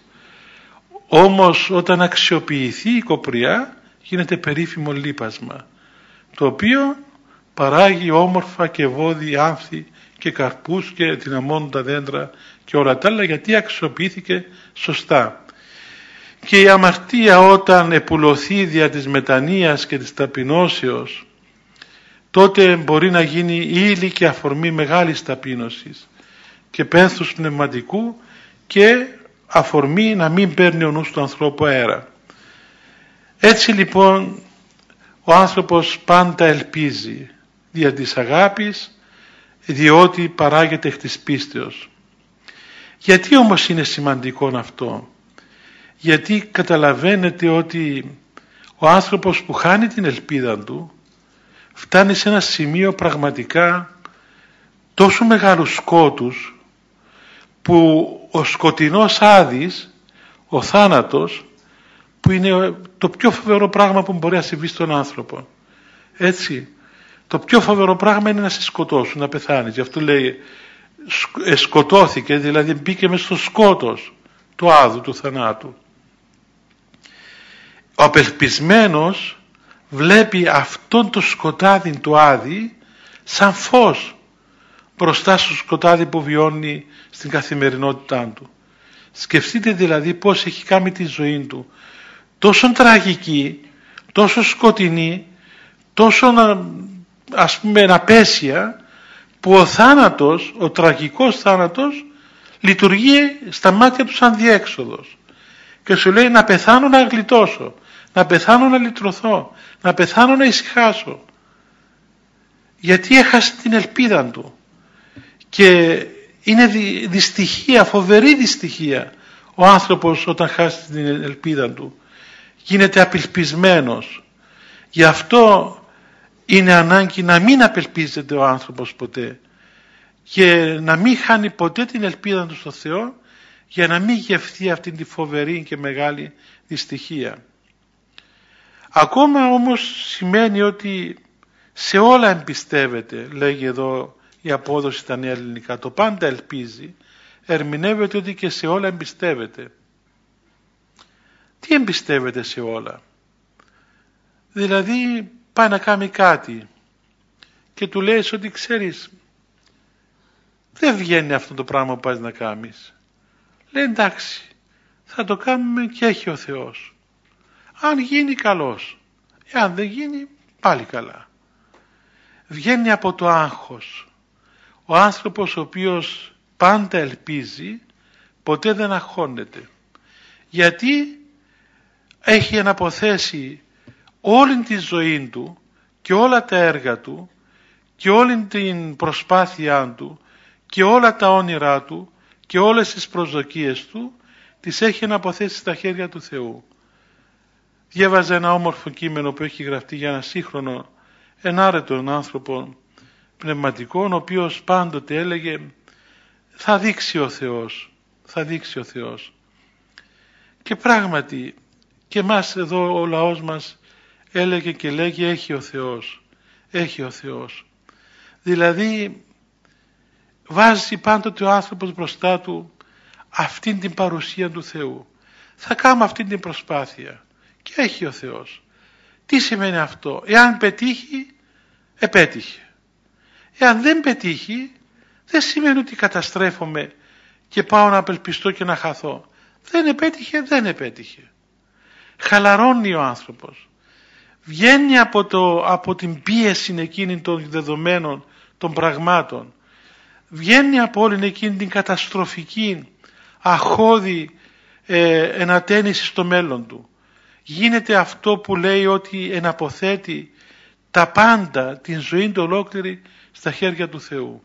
Όμως όταν αξιοποιηθεί η κοπριά γίνεται περίφημο λίπασμα, το οποίο παράγει όμορφα και βόδι, άνθη και καρπούς και δυναμώνουν τα δέντρα και όλα τα άλλα, γιατί αξιοποιήθηκε σωστά. Και η αμαρτία όταν επουλωθεί δια της μετανοίας και της ταπεινώσεως, τότε μπορεί να γίνει ύλη και αφορμή μεγάλης ταπείνωσης και πένθους πνευματικού και αφορμή να μην παίρνει ο νους του ανθρώπου αέρα. Έτσι λοιπόν ο άνθρωπος πάντα ελπίζει δια της αγάπης, διότι παράγεται εκ της πίστεως. Γιατί όμως είναι σημαντικό αυτό? Γιατί καταλαβαίνετε ότι ο άνθρωπος που χάνει την ελπίδα του φτάνει σε ένα σημείο πραγματικά τόσο μεγάλου σκότους, που ο σκοτεινός Άδης, ο θάνατος, που είναι το πιο φοβερό πράγμα που μπορεί να συμβεί στον άνθρωπο, έτσι, το πιο φοβερό πράγμα είναι να σε σκοτώσουν, να πεθάνεις. Γι' αυτό λέει σκοτώθηκε, δηλαδή μπήκε μες στο σκότος του Άδου, του θανάτου. Ο απελπισμένος βλέπει αυτόν το σκοτάδι του Άδη σαν φως μπροστά στο σκοτάδι που βιώνει στην καθημερινότητά του. Σκεφτείτε δηλαδή πώς έχει κάνει τη ζωή του τόσο τραγική, τόσο σκοτεινή, τόσο ας πούμε απέσια, που ο θάνατος, ο τραγικός θάνατος λειτουργεί στα μάτια του σαν διέξοδος και σου λέει να πεθάνω να γλιτώσω, να πεθάνω να λυτρωθώ, να πεθάνω να ησυχάσω, γιατί έχασε την ελπίδα του. Και είναι δυστυχία, φοβερή δυστυχία ο άνθρωπος όταν χάσει την ελπίδα του, γίνεται απελπισμένος. Γι' αυτό είναι ανάγκη να μην απελπίζεται ο άνθρωπος ποτέ και να μην χάνει ποτέ την ελπίδα του στο Θεό, για να μην γευθεί αυτή τη φοβερή και μεγάλη δυστυχία. Ακόμα όμως σημαίνει ότι σε όλα εμπιστεύεται, λέγει εδώ η απόδοση στα νέα ελληνικά, το πάντα ελπίζει, ερμηνεύεται ότι και σε όλα εμπιστεύεται. Τι εμπιστεύεται σε όλα? Δηλαδή πάει να κάνει κάτι και του λέει ότι ξέρεις, δεν βγαίνει αυτό το πράγμα που πας να κάνεις. Λέει εντάξει, θα το κάνουμε και έχει ο Θεός. Αν γίνει καλός, εάν δεν γίνει πάλι καλά. Βγαίνει από το άγχος. Ο άνθρωπος ο οποίος πάντα ελπίζει ποτέ δεν αγχώνεται, γιατί έχει αναποθέσει όλη τη ζωή του και όλα τα έργα του και όλη την προσπάθειά του και όλα τα όνειρά του και όλες τις προσδοκίες του τις έχει αναποθέσει στα χέρια του Θεού. Διέβαζα ένα όμορφο κείμενο που έχει γραφτεί για ένα σύγχρονο ενάρετον άνθρωπο πνευματικό, ο οποίος πάντοτε έλεγε θα δείξει ο Θεός, θα δείξει ο Θεός. Και πράγματι και εμάς εδώ ο λαός μας έλεγε και λέγει έχει ο Θεός, έχει ο Θεός. Δηλαδή βάζει πάντοτε ο άνθρωπος μπροστά του αυτήν την παρουσία του Θεού. Θα κάνω αυτήν την προσπάθεια και έχει ο Θεός. Τι σημαίνει αυτό? Εάν πετύχει, επέτυχε. Εάν δεν πετύχει, δεν σημαίνει ότι καταστρέφομαι και πάω να απελπιστώ και να χαθώ. Δεν επέτυχε, δεν επέτυχε. Χαλαρώνει ο άνθρωπος. Βγαίνει από, το, από την πίεση εκείνη των δεδομένων, των πραγμάτων. Βγαίνει από όλη εκείνη την καταστροφική, αχώδη ε, ενατένιση στο μέλλον του. Γίνεται αυτό που λέει ότι εναποθέτει τα πάντα, την ζωή του ολόκληρη στα χέρια του Θεού.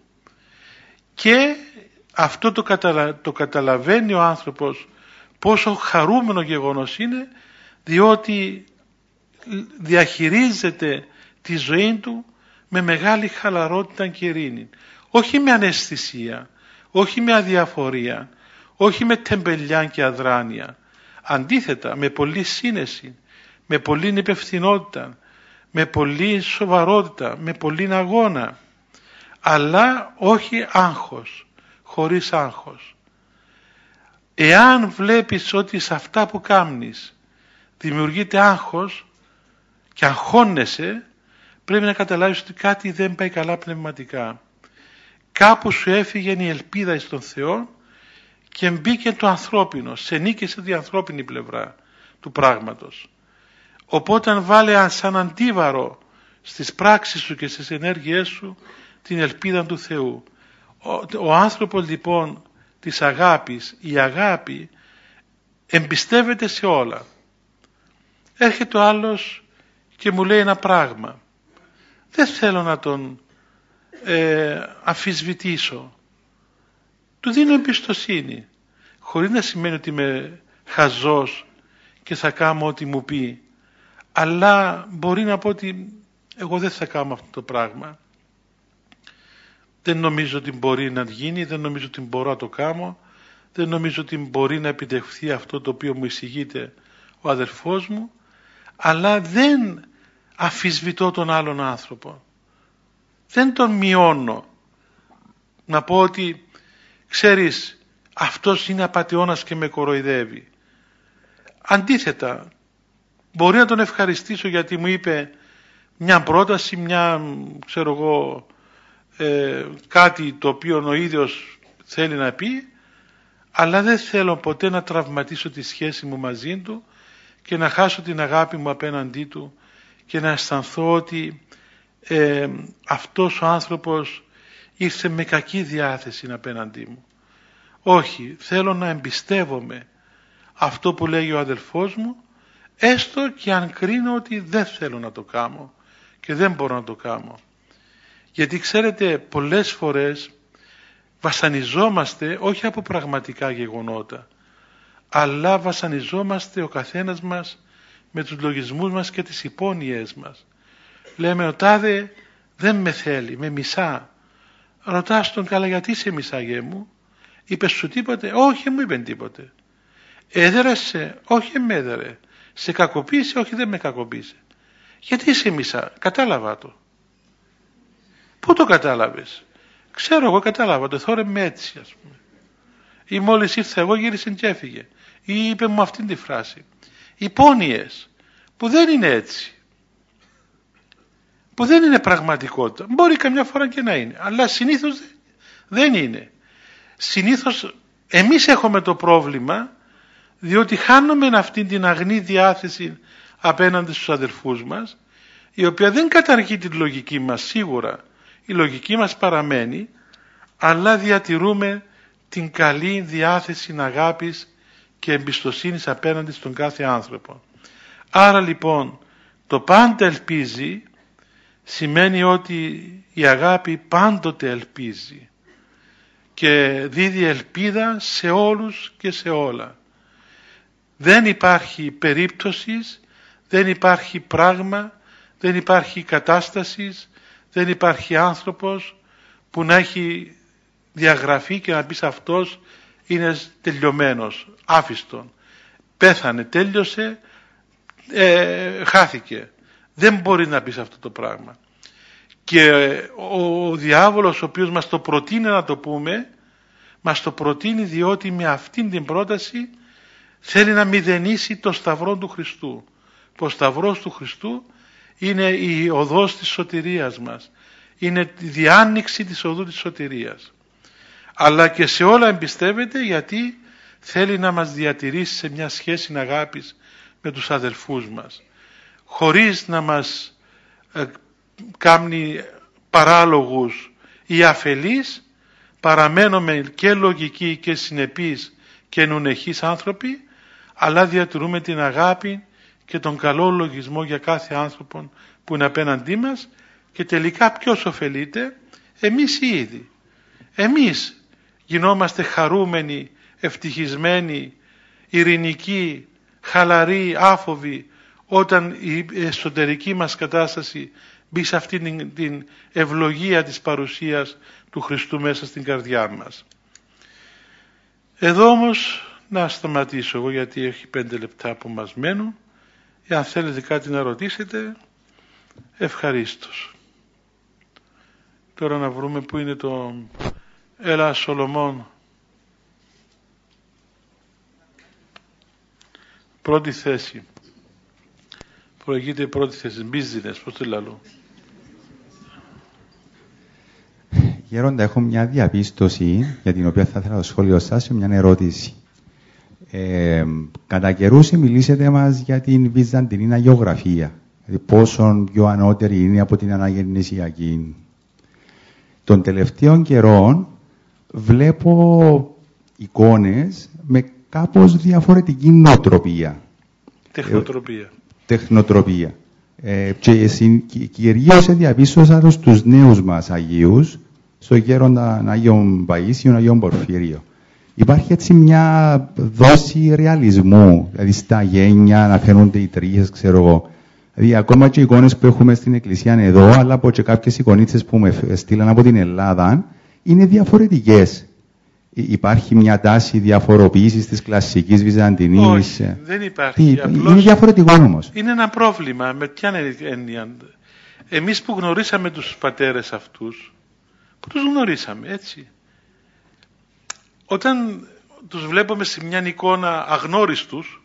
Και αυτό το, καταλα, το καταλαβαίνει ο άνθρωπος πόσο χαρούμενο γεγονός είναι, διότι διαχειρίζεται τη ζωή του με μεγάλη χαλαρότητα και ειρήνη. Όχι με αναισθησία, όχι με αδιαφορία, όχι με τεμπελιά και αδράνεια. Αντίθετα, με πολλή σύνεση, με πολλή υπευθυνότητα, με πολλή σοβαρότητα, με πολλή αγώνα, αλλά όχι άγχος, χωρίς άγχος. Εάν βλέπεις ότι σε αυτά που κάνεις δημιουργείται άγχος και αγχώνεσαι, πρέπει να καταλάβεις ότι κάτι δεν πάει καλά πνευματικά. Κάπου σου έφυγε η ελπίδα εις τον Θεό και μπήκε το ανθρώπινο, σε νίκησε την ανθρώπινη πλευρά του πράγματος. Οπότε αν βάλε σαν αντίβαρο στις πράξεις σου και στις ενέργειές σου την ελπίδα του Θεού. Ο, ο άνθρωπος λοιπόν της αγάπης, η αγάπη εμπιστεύεται σε όλα. Έρχεται ο άλλος και μου λέει ένα πράγμα. Δεν θέλω να τον ε, αμφισβητήσω. Του δίνω εμπιστοσύνη. Χωρίς να σημαίνει ότι είμαι χαζός και θα κάνω ό,τι μου πει. Αλλά μπορεί να πω ότι εγώ δεν θα κάνω αυτό το πράγμα. Δεν νομίζω ότι μπορεί να γίνει, δεν νομίζω ότι μπορώ να το κάνω, δεν νομίζω ότι μπορεί να επιτευχθεί αυτό το οποίο μου εισηγείται ο αδελφός μου, αλλά δεν αμφισβητώ τον άλλον άνθρωπο. Δεν τον μειώνω. Να πω ότι, ξέρεις, αυτός είναι απατεώνας και με κοροϊδεύει. Αντίθετα, μπορεί να τον ευχαριστήσω γιατί μου είπε μια πρόταση, μια, ξέρω εγώ, ε, κάτι το οποίο ο ίδιος θέλει να πει, αλλά δεν θέλω ποτέ να τραυματίσω τη σχέση μου μαζί του και να χάσω την αγάπη μου απέναντί του και να αισθανθώ ότι ε, αυτός ο άνθρωπος ήρθε με κακή διάθεση απέναντί μου. Όχι, θέλω να εμπιστεύομαι αυτό που λέγει ο αδελφός μου, έστω και αν κρίνω ότι δεν θέλω να το κάνω και δεν μπορώ να το κάνω. Γιατί ξέρετε, πολλές φορές βασανιζόμαστε όχι από πραγματικά γεγονότα, αλλά βασανιζόμαστε ο καθένας μας με τους λογισμούς μας και τις υπόνοιές μας. Λέμε ο τάδε δεν με θέλει, με μισά. Ρωτάς τον, καλά γιατί σε μισάγε μου? Είπε σου τίποτε? Όχι, μου είπε τίποτε. Έδερασε? Όχι, με έδερε. Σε κακοποίησε? Όχι, δεν με κακοποίησε. Γιατί σε μισά? Κατάλαβα το. Πού το κατάλαβες? Ξέρω εγώ, κατάλαβα το, θόρε με έτσι, ας πούμε. Ή μόλις ήρθα εγώ γύρισε και έφυγε. Ή είπε μου αυτήν τη φράση. Υπόνοιες που δεν είναι έτσι, που δεν είναι πραγματικότητα. Μπορεί καμιά φορά και να είναι, αλλά συνήθως δεν είναι. Συνήθως εμείς έχουμε το πρόβλημα, διότι χάνουμε αυτήν την αγνή διάθεση απέναντι στους αδελφούς μας, η οποία δεν καταργεί τη λογική μας σίγουρα. Η λογική μας παραμένει, αλλά διατηρούμε την καλή διάθεση αγάπης και εμπιστοσύνης απέναντι στον κάθε άνθρωπο. Άρα λοιπόν το πάντα ελπίζει σημαίνει ότι η αγάπη πάντοτε ελπίζει και δίδει ελπίδα σε όλους και σε όλα. Δεν υπάρχει περίπτωση, δεν υπάρχει πράγμα, δεν υπάρχει κατάσταση, δεν υπάρχει άνθρωπος που να έχει διαγραφεί και να πεις αυτός είναι τελειωμένος, άφιστον. Πέθανε, τέλειωσε, ε, χάθηκε. Δεν μπορεί να πεις αυτό το πράγμα. Και ο διάβολος ο οποίος μας το προτείνει να το πούμε, μας το προτείνει διότι με αυτήν την πρόταση θέλει να μηδενίσει το σταυρό του Χριστού. πως ο Σταυρός του Χριστού είναι η οδός της σωτηρίας μας. Είναι η διάνοιξη της οδού της σωτηρίας. Αλλά και σε όλα εμπιστεύεται, γιατί θέλει να μας διατηρήσει σε μια σχέση αγάπης με τους αδελφούς μας, χωρίς να μας ε, κάνει παράλογους ή αφελείς. Παραμένουμε και λογικοί και συνεπείς και νουνεχείς άνθρωποι, αλλά διατηρούμε την αγάπη και τον καλό λογισμό για κάθε άνθρωπο που είναι απέναντί μας, και τελικά ποιος ωφελείται? Εμείς οι ίδιοι. Εμείς γινόμαστε χαρούμενοι, ευτυχισμένοι, ειρηνικοί, χαλαροί, άφοβοι, όταν η εσωτερική μας κατάσταση μπει σε αυτήν την ευλογία της παρουσίας του Χριστού μέσα στην καρδιά μας. Εδώ όμως να σταματήσω εγώ, γιατί έχει πέντε λεπτά που μας μένουν. Εάν θέλετε κάτι να ρωτήσετε, ευχαρίστως. Τώρα να βρούμε που είναι το Έλα Σολομών. Πρώτη θέση. Προηγείται η πρώτη θέση. Μπίζινες, πώς το λαλώ. Γέροντα, έχω μια διαπίστωση για την οποία θα ήθελα το σχόλιο σας και μια ερώτηση. Ε, κατά καιρούς μιλήσετε μας για την βυζαντινή αγιογραφία, δηλαδή πόσο πιο ανώτερη είναι από την αναγεννησιακή. Των τελευταίων καιρών βλέπω εικόνες με κάπως διαφορετική νοοτροπία. Τεχνοτροπία. Ε, τεχνοτροπία. Ε, και κυρίως διαπίστωσα στους νέους μας Αγίους, στο γέροντα Αγίον Παΐσιον, Αγίον Πορφύριο. Υπάρχει έτσι μια δόση ρεαλισμού, δηλαδή στα γένια να φαίνονται οι τρίχες, ξέρω εγώ. Δηλαδή ακόμα και οι εικόνες που έχουμε στην εκκλησία εδώ, αλλά από και κάποιες εικονίτσες που με στείλαν από την Ελλάδα, είναι διαφορετικές. Υπάρχει μια τάση διαφοροποίησης της κλασικής βυζαντινής. Όχι, δεν υπάρχει. Τι, απλώς είναι διαφορετικό όμως. Είναι ένα πρόβλημα. Με ποια έννοια? Εμείς που γνωρίσαμε τους πατέρες αυτούς, που τους γνωρίσαμε, έτσι. Όταν τους βλέπουμε σε μια εικόνα αγνώριστους,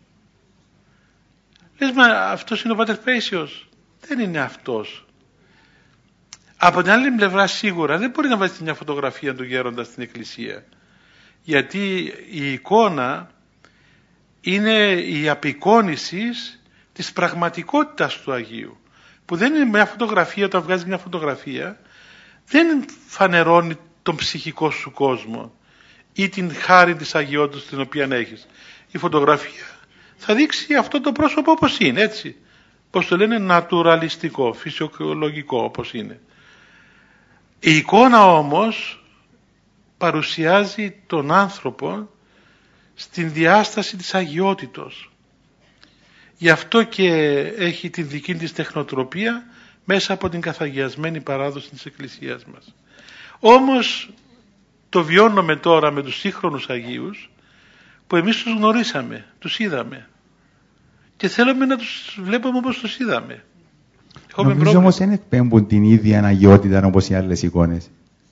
λες, μα αυτός είναι ο Πάτερ Παΐσιος? Δεν είναι αυτός. Από την άλλη πλευρά σίγουρα δεν μπορεί να βάζει μια φωτογραφία του γέροντα στην εκκλησία, γιατί η εικόνα είναι η απεικόνηση της πραγματικότητας του Αγίου, που δεν είναι μια φωτογραφία. Όταν βγάζει μια φωτογραφία δεν φανερώνει τον ψυχικό σου κόσμο ή την χάρη της αγιότητας την οποία έχεις. Η φωτογραφία θα δείξει αυτό το πρόσωπο όπως είναι, έτσι, πώς το λένε, νατουραλιστικό, φυσιολογικό, όπως είναι. Η εικόνα όμως παρουσιάζει τον άνθρωπο στην διάσταση της αγιότητος. Γι' αυτό και έχει την δική της τεχνοτροπία μέσα από την καθαγιασμένη παράδοση της Εκκλησίας μας. Όμως το βιώνουμε τώρα με τους σύγχρονους Αγίους, που εμείς τους γνωρίσαμε, τους είδαμε, και θέλουμε να τους βλέπουμε όπως τους είδαμε. Νομίζω όμως δεν εκπέμπουν την ίδια αγιότητα όπως οι άλλες εικόνες.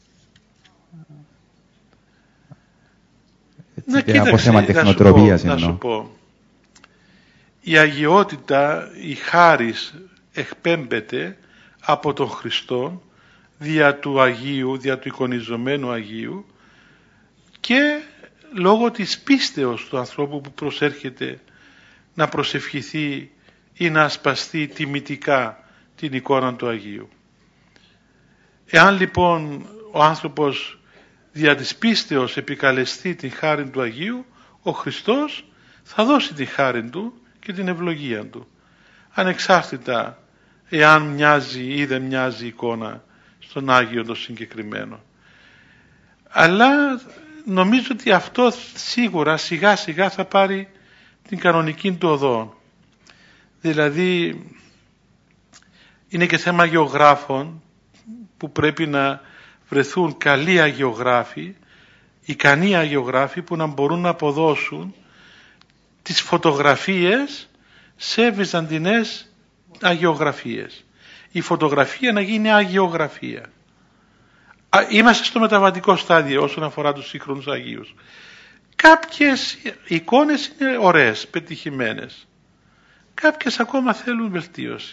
Να κοίταξε, από θέμα τεχνοτροπίας να, να σου πω. Η αγιότητα, η χάρις εκπέμπεται από τον Χριστό δια του Αγίου, δια του εικονιζομένου Αγίου, και λόγω της πίστεως του ανθρώπου που προσέρχεται να προσευχηθεί ή να ασπαστεί τιμητικά την εικόνα του Αγίου. Εάν λοιπόν ο άνθρωπος δια της πίστεως επικαλεστεί την χάρη του Αγίου, ο Χριστός θα δώσει την χάρη του και την ευλογία του, ανεξάρτητα εάν μοιάζει ή δεν μοιάζει η εικόνα στον Άγιο το συγκεκριμένο. Αλλά νομίζω ότι αυτό σίγουρα σιγά σιγά θα πάρει την κανονική του οδό. Δηλαδή είναι και θέμα αγιογράφων, που πρέπει να βρεθούν καλοί αγιογράφοι, ικανοί αγιογράφοι, που να μπορούν να αποδώσουν τις φωτογραφίες σε βυζαντινές αγιογραφίες. Η φωτογραφία να γίνει αγιογραφία. Είμαστε στο μεταβατικό στάδιο όσον αφορά τους σύγχρονους Αγίους. Κάποιες εικόνες είναι ωραίες, πετυχημένες. Κάποιες ακόμα θέλουν βελτίωση.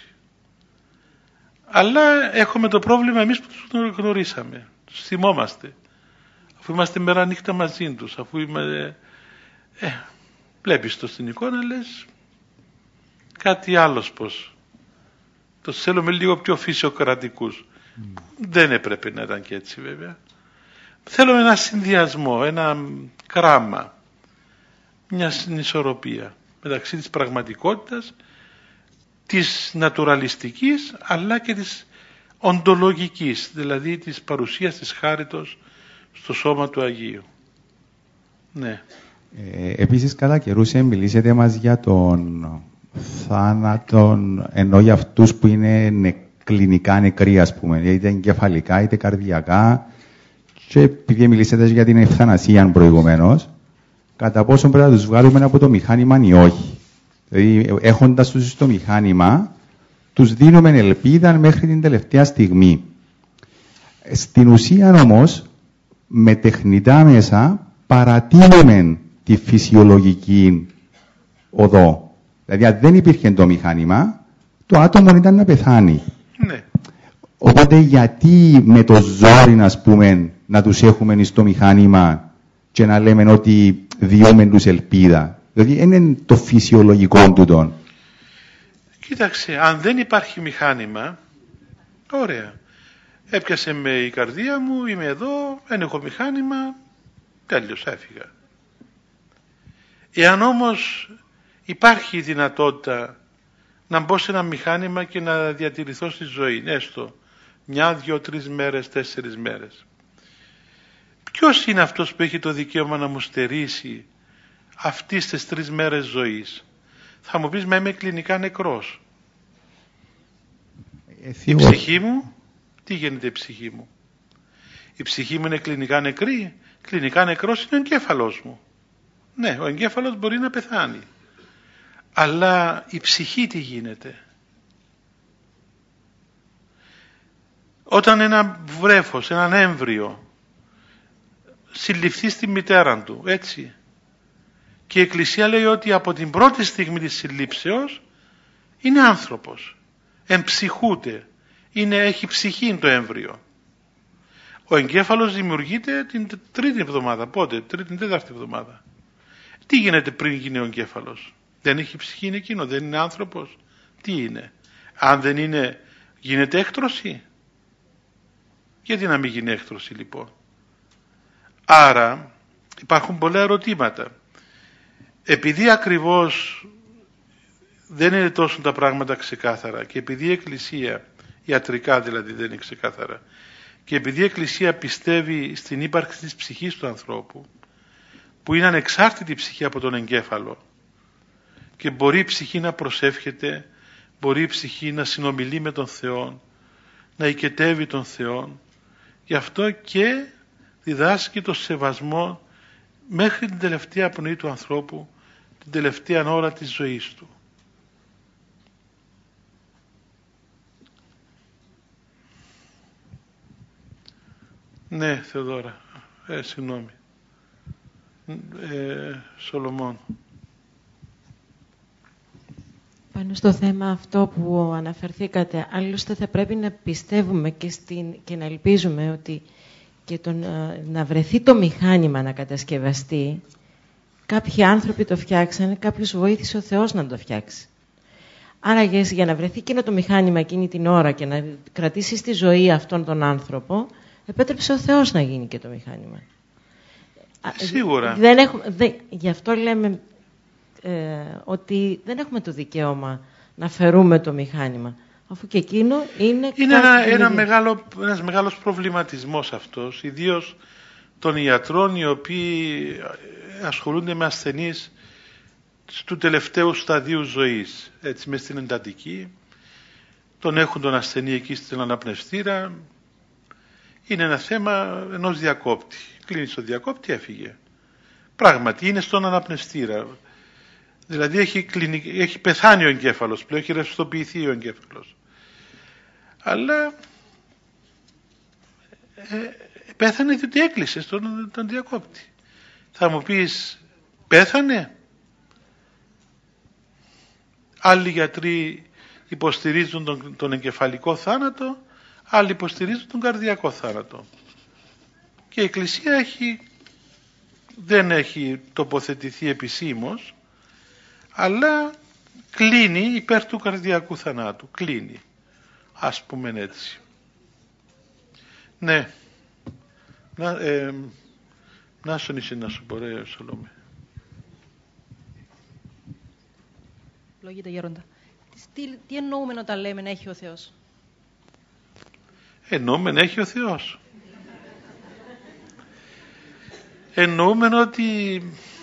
Αλλά έχουμε το πρόβλημα εμείς που τους γνωρίσαμε. Τους θυμόμαστε. Αφού είμαστε μέρα νύχτα μαζί τους, αφού είμαι... Ε, βλέπεις το στην εικόνα, λες κάτι άλλος πως. Το θέλουμε λίγο πιο φυσιοκρατικούς. Mm. Δεν έπρεπε να ήταν και έτσι βέβαια. Θέλουμε ένα συνδυασμό, ένα κράμα, μια συνισορροπία μεταξύ της πραγματικότητας, της νατουραλιστικής, αλλά και της οντολογικής, δηλαδή της παρουσίας της χάριτος στο σώμα του Αγίου. Ναι. Ε, επίσης, κατά καιρούς μιλήσετε μας για τον θάνατο, ενώ για αυτούς που είναι νε, κλινικά νεκροί, ας πούμε, είτε εγκεφαλικά είτε καρδιακά, και επειδή μιλήσατε για την ευθανασία προηγουμένως, κατά πόσο πρέπει να τους βγάλουμε από το μηχάνημα ή όχι. Δηλαδή, έχοντας τους στο μηχάνημα, τους δίνουμε ελπίδα μέχρι την τελευταία στιγμή. Στην ουσία όμως, με τεχνητά μέσα, παρατείνουμε τη φυσιολογική οδό. Δηλαδή, αν δεν υπήρχε το μηχάνημα, το άτομο ήταν να πεθάνει. Ναι. Οπότε, γιατί με το ζόρι, ας πούμε, να τους έχουμε στο μηχάνημα και να λέμε ότι διώμε τους ελπίδα. Δηλαδή, είναι το φυσιολογικό του τον. Κοίταξε, αν δεν υπάρχει μηχάνημα, ωραία. Έπιασε με η καρδία μου, είμαι εδώ, δεν έχω μηχάνημα, τέλειος, έφυγα. Εάν όμως υπάρχει η δυνατότητα να μπω σε ένα μηχάνημα και να διατηρηθώ στη ζωή, έστω μια, δυο, τρεις μέρες, τέσσερις μέρες. Ποιος είναι αυτός που έχει το δικαίωμα να μου στερήσει αυτές τις τρεις μέρες ζωής? Θα μου πεις, μα είμαι κλινικά νεκρός. Η ψυχή μου, τι γίνεται η ψυχή μου? Η ψυχή μου είναι κλινικά νεκρή. Κλινικά νεκρός είναι ο εγκέφαλος μου. Ναι, ο εγκέφαλος μπορεί να πεθάνει. Αλλά η ψυχή τι γίνεται? Όταν ένα βρέφος, έναν έμβριο συλληφθεί στη μητέρα του, έτσι, και η Εκκλησία λέει ότι από την πρώτη στιγμή της συλλήψεως είναι άνθρωπος, εμψυχούται, είναι, έχει ψυχή το έμβριο. Ο εγκέφαλος δημιουργείται την τρίτη εβδομάδα. Πότε? Τρίτη, τέταρτη εβδομάδα. Τι γίνεται πριν γίνει ο εγκέφαλος? Δεν έχει ψυχή, είναι εκείνο, δεν είναι άνθρωπος. Τι είναι? Αν δεν είναι, γίνεται έκτρωση. Γιατί να μην γίνει έκτρωση λοιπόν? Άρα υπάρχουν πολλά ερωτήματα. Επειδή ακριβώς δεν είναι τόσο τα πράγματα ξεκάθαρα και επειδή η Εκκλησία, ιατρικά δηλαδή δεν είναι ξεκάθαρα, και επειδή η Εκκλησία πιστεύει στην ύπαρξη της ψυχής του ανθρώπου, που είναι ανεξάρτητη ψυχή από τον εγκέφαλο, και μπορεί η ψυχή να προσεύχεται, μπορεί η ψυχή να συνομιλεί με τον Θεό, να οικετεύει τον Θεό, γι' αυτό και διδάσκει το σεβασμό μέχρι την τελευταία πνοή του ανθρώπου, την τελευταία ώρα της ζωής του. Ναι, Θεοδόρα, ε, συγγνώμη. Ε, Σολομών. Πάνω στο θέμα αυτό που αναφερθήκατε, άλλωστε θα πρέπει να πιστεύουμε και, στην, και να ελπίζουμε ότι και τον, να βρεθεί το μηχάνημα να κατασκευαστεί, κάποιοι άνθρωποι το φτιάξανε, κάποιος βοήθησε ο Θεός να το φτιάξει. Άρα για να βρεθεί εκείνο το μηχάνημα εκείνη την ώρα και να κρατήσει στη ζωή αυτόν τον άνθρωπο, επέτρεψε ο Θεός να γίνει και το μηχάνημα. Σίγουρα. Δεν έχουμε, δεν, γι' αυτό λέμε ε, ότι δεν έχουμε το δικαίωμα να φερούμε το μηχάνημα, αφού και εκείνο είναι... Είναι ένα, ένα μεγάλο, ένας μεγάλος προβληματισμός αυτός, ιδίως των ιατρών οι οποίοι ασχολούνται με ασθενείς του τελευταίου σταδίου ζωής, έτσι μες στην εντατική, τον έχουν τον ασθενή εκεί στην αναπνευστήρα. Είναι ένα θέμα ενός διακόπτη. Κλείνει στο διακόπτη, έφυγε. Πράγματι, είναι στον αναπνευστήρα. Δηλαδή έχει, κλινικ... έχει πεθάνει ο εγκέφαλος πλέον, έχει ρευστοποιηθεί ο εγκέφαλος. Αλλά ε, πέθανε διότι έκλεισε στον τον διακόπτη. Θα μου πεις, πέθανε? Άλλοι γιατροί υποστηρίζουν τον, τον εγκεφαλικό θάνατο, άλλοι υποστηρίζουν τον καρδιακό θάνατο. Και η Εκκλησία έχει, δεν έχει τοποθετηθεί επισήμως, αλλά κλείνει υπέρ του καρδιακού θανάτου. Κλείνει, ας πούμε έτσι. Ναι. Να, ε, να στον είσαι να σου πω, ρε Σολόμε. Λόγια Γέροντα. Τι, τι εννοούμε όταν λέμε να έχει ο Θεός? Εννοούμε να έχει ο Θεός. Εννοούμε ότι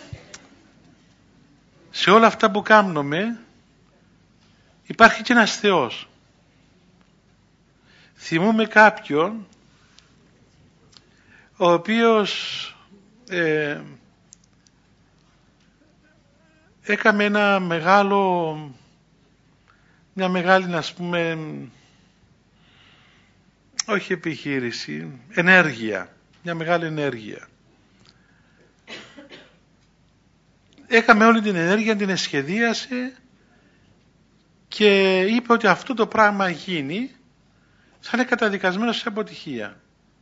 σε όλα αυτά που κάνουμε υπάρχει και ένας Θεός. Θυμούμε κάποιον ο οποίος ε, έκαμε ένα μεγάλο, μια μεγάλη, να πούμε, όχι επιχείρηση, ενέργεια, μια μεγάλη ενέργεια. Έκαμε όλη την ενέργεια, την εσχεδίασε και είπε ότι αυτό το πράγμα γίνει θα είναι καταδικασμένο σε αποτυχία.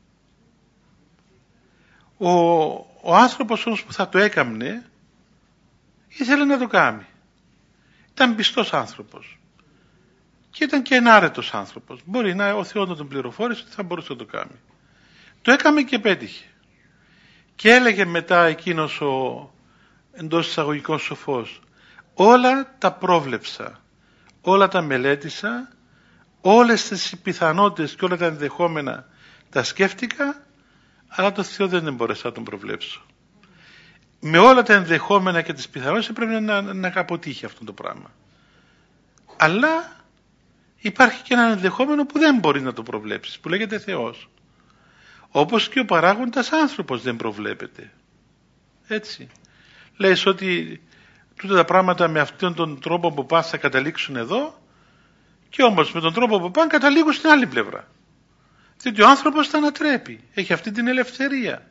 Ο, ο άνθρωπος όμως που θα το έκαμνε ήθελε να το κάνει. Ήταν πιστός άνθρωπος και ήταν και ενάρετος άνθρωπος. Μπορεί να ο Θεός να τον πληροφόρησε ότι θα μπορούσε να το κάνει. Το έκαμε και πέτυχε. Και έλεγε μετά εκείνος ο εντός εισαγωγικών σοφός, όλα τα πρόβλεψα, όλα τα μελέτησα, όλες τις πιθανότητες και όλα τα ενδεχόμενα τα σκέφτηκα, αλλά το Θεό δεν μπορέσα να τον προβλέψω. Με όλα τα ενδεχόμενα και τις πιθανότητες πρέπει να, να αποτύχει αυτό το πράγμα. Αλλά υπάρχει και ένα ενδεχόμενο που δεν μπορεί να το προβλέψεις, που λέγεται Θεός. Όπως και ο παράγοντας άνθρωπος δεν προβλέπεται. Έτσι. Λες ότι τούτα τα πράγματα με αυτόν τον τρόπο που πάνε θα καταλήξουν εδώ, και όμως με τον τρόπο που πάνε καταλήγουν στην άλλη πλευρά. Διότι ο άνθρωπος τα ανατρέπει. Έχει αυτή την ελευθερία.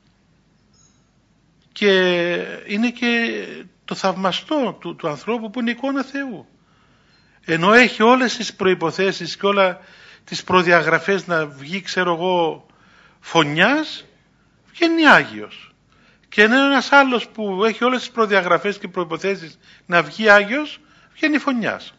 Και είναι και το θαυμαστό του, του ανθρώπου που είναι εικόνα Θεού. Ενώ έχει όλες τις προϋποθέσεις και όλα τις προδιαγραφές να βγει, ξέρω εγώ, φωνιάς, βγαίνει Άγιος. Και ενώ ένας άλλος που έχει όλες τις προδιαγραφές και προϋποθέσεις να βγει Άγιος, βγαίνει φωνιάς.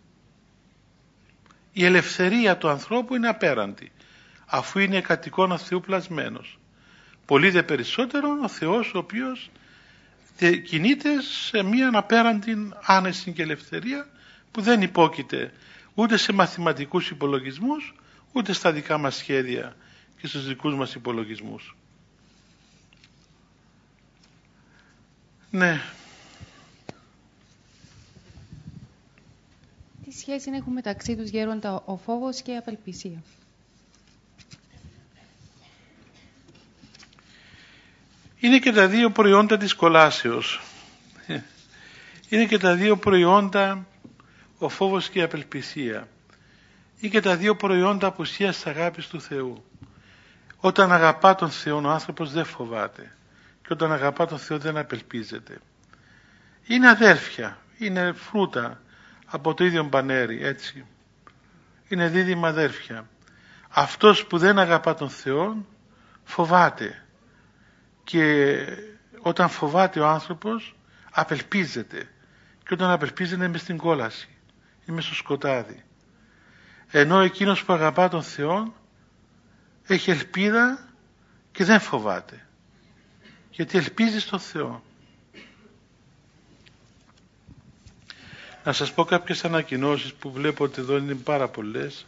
Η ελευθερία του ανθρώπου είναι απέραντη, αφού είναι κατ' εικόνα Θεού πλασμένος. Πολύ δε περισσότερο ο Θεός, ο οποίος κινείται σε μια απέραντη άνεση και ελευθερία που δεν υπόκειται ούτε σε μαθηματικούς υπολογισμούς, ούτε στα δικά μας σχέδια και στους δικούς μας υπολογισμούς. Ναι. Τι σχέση έχουν μεταξύ τους, Γέροντα, ο φόβος και η απελπισία? Είναι και τα δύο προϊόντα της κολάσεως. Είναι και τα δύο προϊόντα, ο φόβος και η απελπισία. Είναι και τα δύο προϊόντα απουσίας της αγάπης του Θεού. Όταν αγαπά τον Θεό ο άνθρωπος δεν φοβάται. Και όταν αγαπά τον Θεό δεν απελπίζεται. Είναι αδέρφια, είναι φρούτα από το ίδιο πανέρι, έτσι. Είναι δίδυμα αδέρφια. Αυτός που δεν αγαπά τον Θεό φοβάται. Και όταν φοβάται ο άνθρωπος απελπίζεται. Και όταν απελπίζεται είναι μες στην κόλαση, είναι μες στο σκοτάδι. Ενώ εκείνος που αγαπά τον Θεό έχει ελπίδα και δεν φοβάται. Γιατί ελπίζει στον Θεό. Να σας πω κάποιες ανακοινώσεις που βλέπω ότι εδώ είναι πάρα πολλές.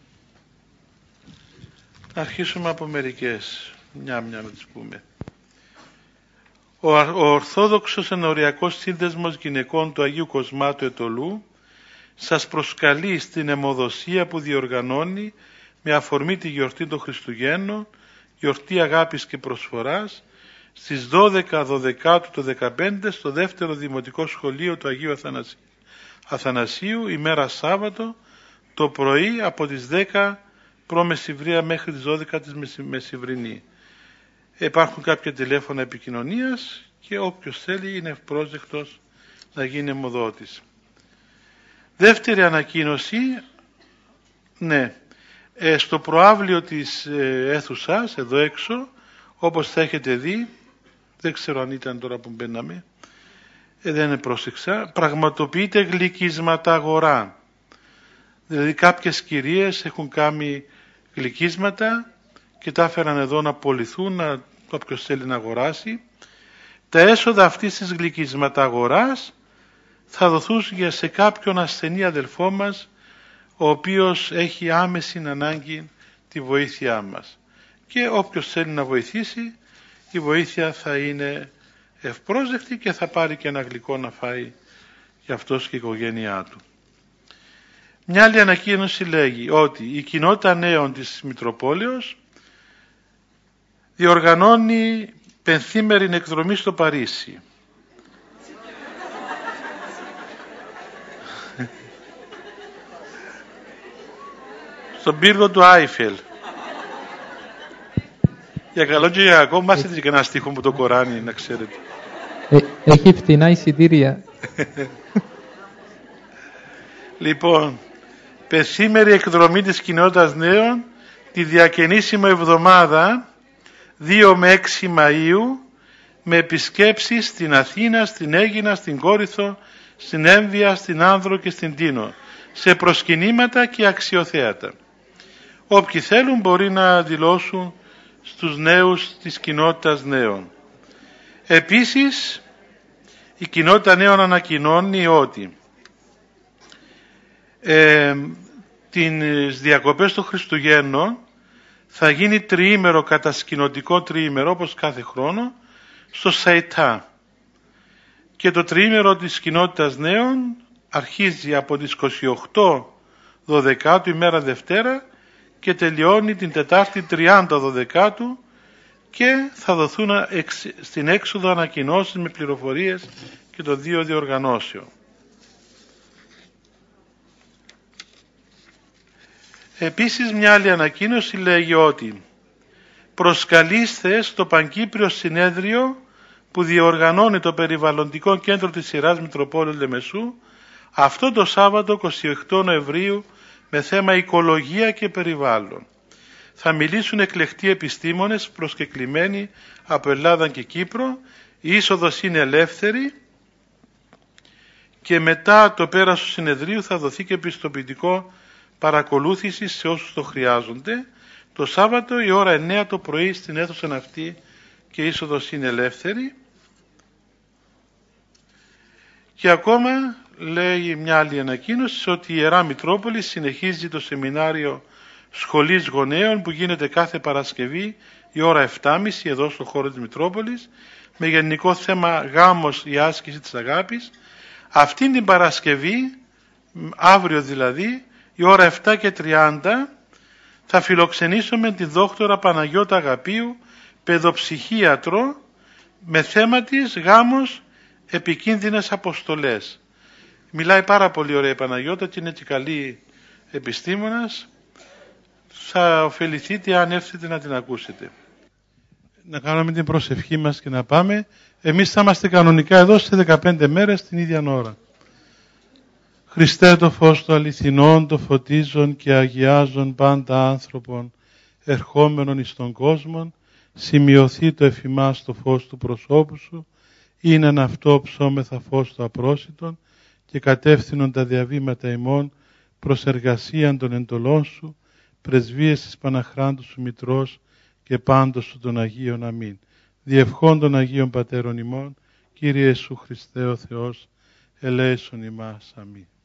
Να αρχίσουμε από μερικές. Μια-μια να τις πούμε. Ο, ο Ορθόδοξος Ενοριακός Σύνδεσμος Γυναικών του Αγίου Κοσμάτου Ετωλού σας προσκαλεί στην αιμοδοσία που διοργανώνει με αφορμή τη γιορτή των Χριστουγέννων, γιορτή αγάπης και προσφοράς, στις δώδεκα Δωδεκάτου το δεκαπέντε στο δεύτερο Δημοτικό Σχολείο του Αγίου Αθανασίου, Αθανασίου ημέρα Σάββατο, το πρωί από τις δέκα προμεσηβρία μέχρι τις δώδεκα της μεσημβρινή. Υπάρχουν κάποια τηλέφωνα επικοινωνίας και όποιος θέλει είναι ευπρόσδεκτος να γίνει αιμοδότης. Δεύτερη ανακοίνωση, ναι, ε, στο προαύλιο της ε, αίθουσας, εδώ έξω, όπως θα έχετε δει, δεν ξέρω αν ήταν τώρα που μπαίναμε, ε, δεν πρόσεξα, πραγματοποιείται γλυκίσματα αγορά. Δηλαδή κάποιες κυρίες έχουν κάνει γλυκίσματα και τα έφεραν εδώ να πωληθούν, να, όποιος θέλει να αγοράσει. Τα έσοδα αυτής της γλυκίσματα αγοράς θα δοθούν για σε κάποιον ασθενή αδελφό μας, ο οποίος έχει άμεση ανάγκη τη βοήθειά μας. Και όποιος θέλει να βοηθήσει, η βοήθεια θα είναι ευπρόσδεκτη και θα πάρει και ένα γλυκό να φάει για αυτός και η οικογένειά του. Μια άλλη ανακοίνωση λέγει ότι η κοινότητα νέων της Μητροπόλεως διοργανώνει πενθήμερη εκδρομή στο Παρίσι. Στον πύργο του Άιφελ. Για καλό και για κακό, μάθετε και ένα στίχο από το Κοράνι, να ξέρετε. Ε, έχει φτηνά εισιτήρια. Λοιπόν, πενθήμερη εκδρομή της κοινότητας νέων τη διακαινήσιμη εβδομάδα δύο με έξι Μαΐου, με επισκέψεις στην Αθήνα, στην Αίγινα, στην Κόρινθο, στην Έμβια, στην Άνδρο και στην Τίνο, σε προσκυνήματα και αξιοθέατα. Όποιοι θέλουν μπορεί να δηλώσουν στους νέους της κοινότητας νέων. Επίσης, η κοινότητα νέων ανακοινώνει ότι ε, τις διακοπές των Χριστουγέννων θα γίνει τριήμερο, κατασκηνωτικό τριήμερο, όπως κάθε χρόνο, στο Σαϊτά. Και το τριήμερο της κοινότητας νέων αρχίζει από τις είκοσι οκτώ Δωδεκάτου, ημέρα Δευτέρα, και τελειώνει την Τετάρτη τριάντα Δωδεκάτου, και θα δοθούν στην έξοδο ανακοινώσεις με πληροφορίες και των δύο διοργανώσεων. Επίσης μια άλλη ανακοίνωση λέγει ότι προσκαλείστε στο Πανκύπριο Συνέδριο που διοργανώνει το Περιβαλλοντικό Κέντρο της Ιεράς Μητροπόλεως Λεμεσού αυτό το Σάββατο εικοστή ογδόη Νοεμβρίου με θέμα οικολογία και περιβάλλον. Θα μιλήσουν εκλεκτοί επιστήμονες προσκεκλημένοι από Ελλάδα και Κύπρο. Η είσοδος είναι ελεύθερη και μετά το πέρας του συνεδρίου θα δοθεί και πιστοποιητικό παρακολούθηση σε όσους το χρειάζονται. Το Σάββατο η ώρα εννέα το πρωί στην αίθουσα αυτή και η είσοδος είναι ελεύθερη. Και ακόμα λέει μια άλλη ανακοίνωση ότι η Ιερά Μητρόπολη συνεχίζει το σεμινάριο σχολής γονέων που γίνεται κάθε Παρασκευή η ώρα επτά και μισή εδώ στο χώρο της Μητρόπολης με γενικό θέμα γάμος, η άσκηση της αγάπης. Αυτήν την Παρασκευή, αύριο δηλαδή, η ώρα επτά και τριάντα θα φιλοξενήσουμε τη δόκτωρα Παναγιώτα Αγαπίου, παιδοψυχίατρο, με θέμα της γάμος, επικίνδυνες αποστολές. Μιλάει πάρα πολύ ωραία η Παναγιώτα και είναι και καλή επιστήμονας. Θα ωφεληθείτε αν έρθετε να την ακούσετε. Να κάνουμε την προσευχή μας και να πάμε. Εμείς θα είμαστε κανονικά εδώ σε δεκαπέντε μέρες την ίδια ώρα. Χριστέ το φως του αληθινών, το φωτίζον και αγιάζον πάντα άνθρωπον, ερχόμενον εις τον κόσμο, σημειωθεί το εφημάς το φως του προσώπου σου, είναι εν αυτό ψώμεθα φως του απρόσιτον και κατεύθυνον τα διαβήματα ημών προς εργασίαν των εντολών σου, πρεσβείες της Παναχράντου σου Μητρός και πάντως σου των Αγίων. Αμήν. Διευχών των Αγίων Πατέρων ημών, Κύριε Ιησού Χριστέ ο Θεός, ελέησον ημάς. Αμήν.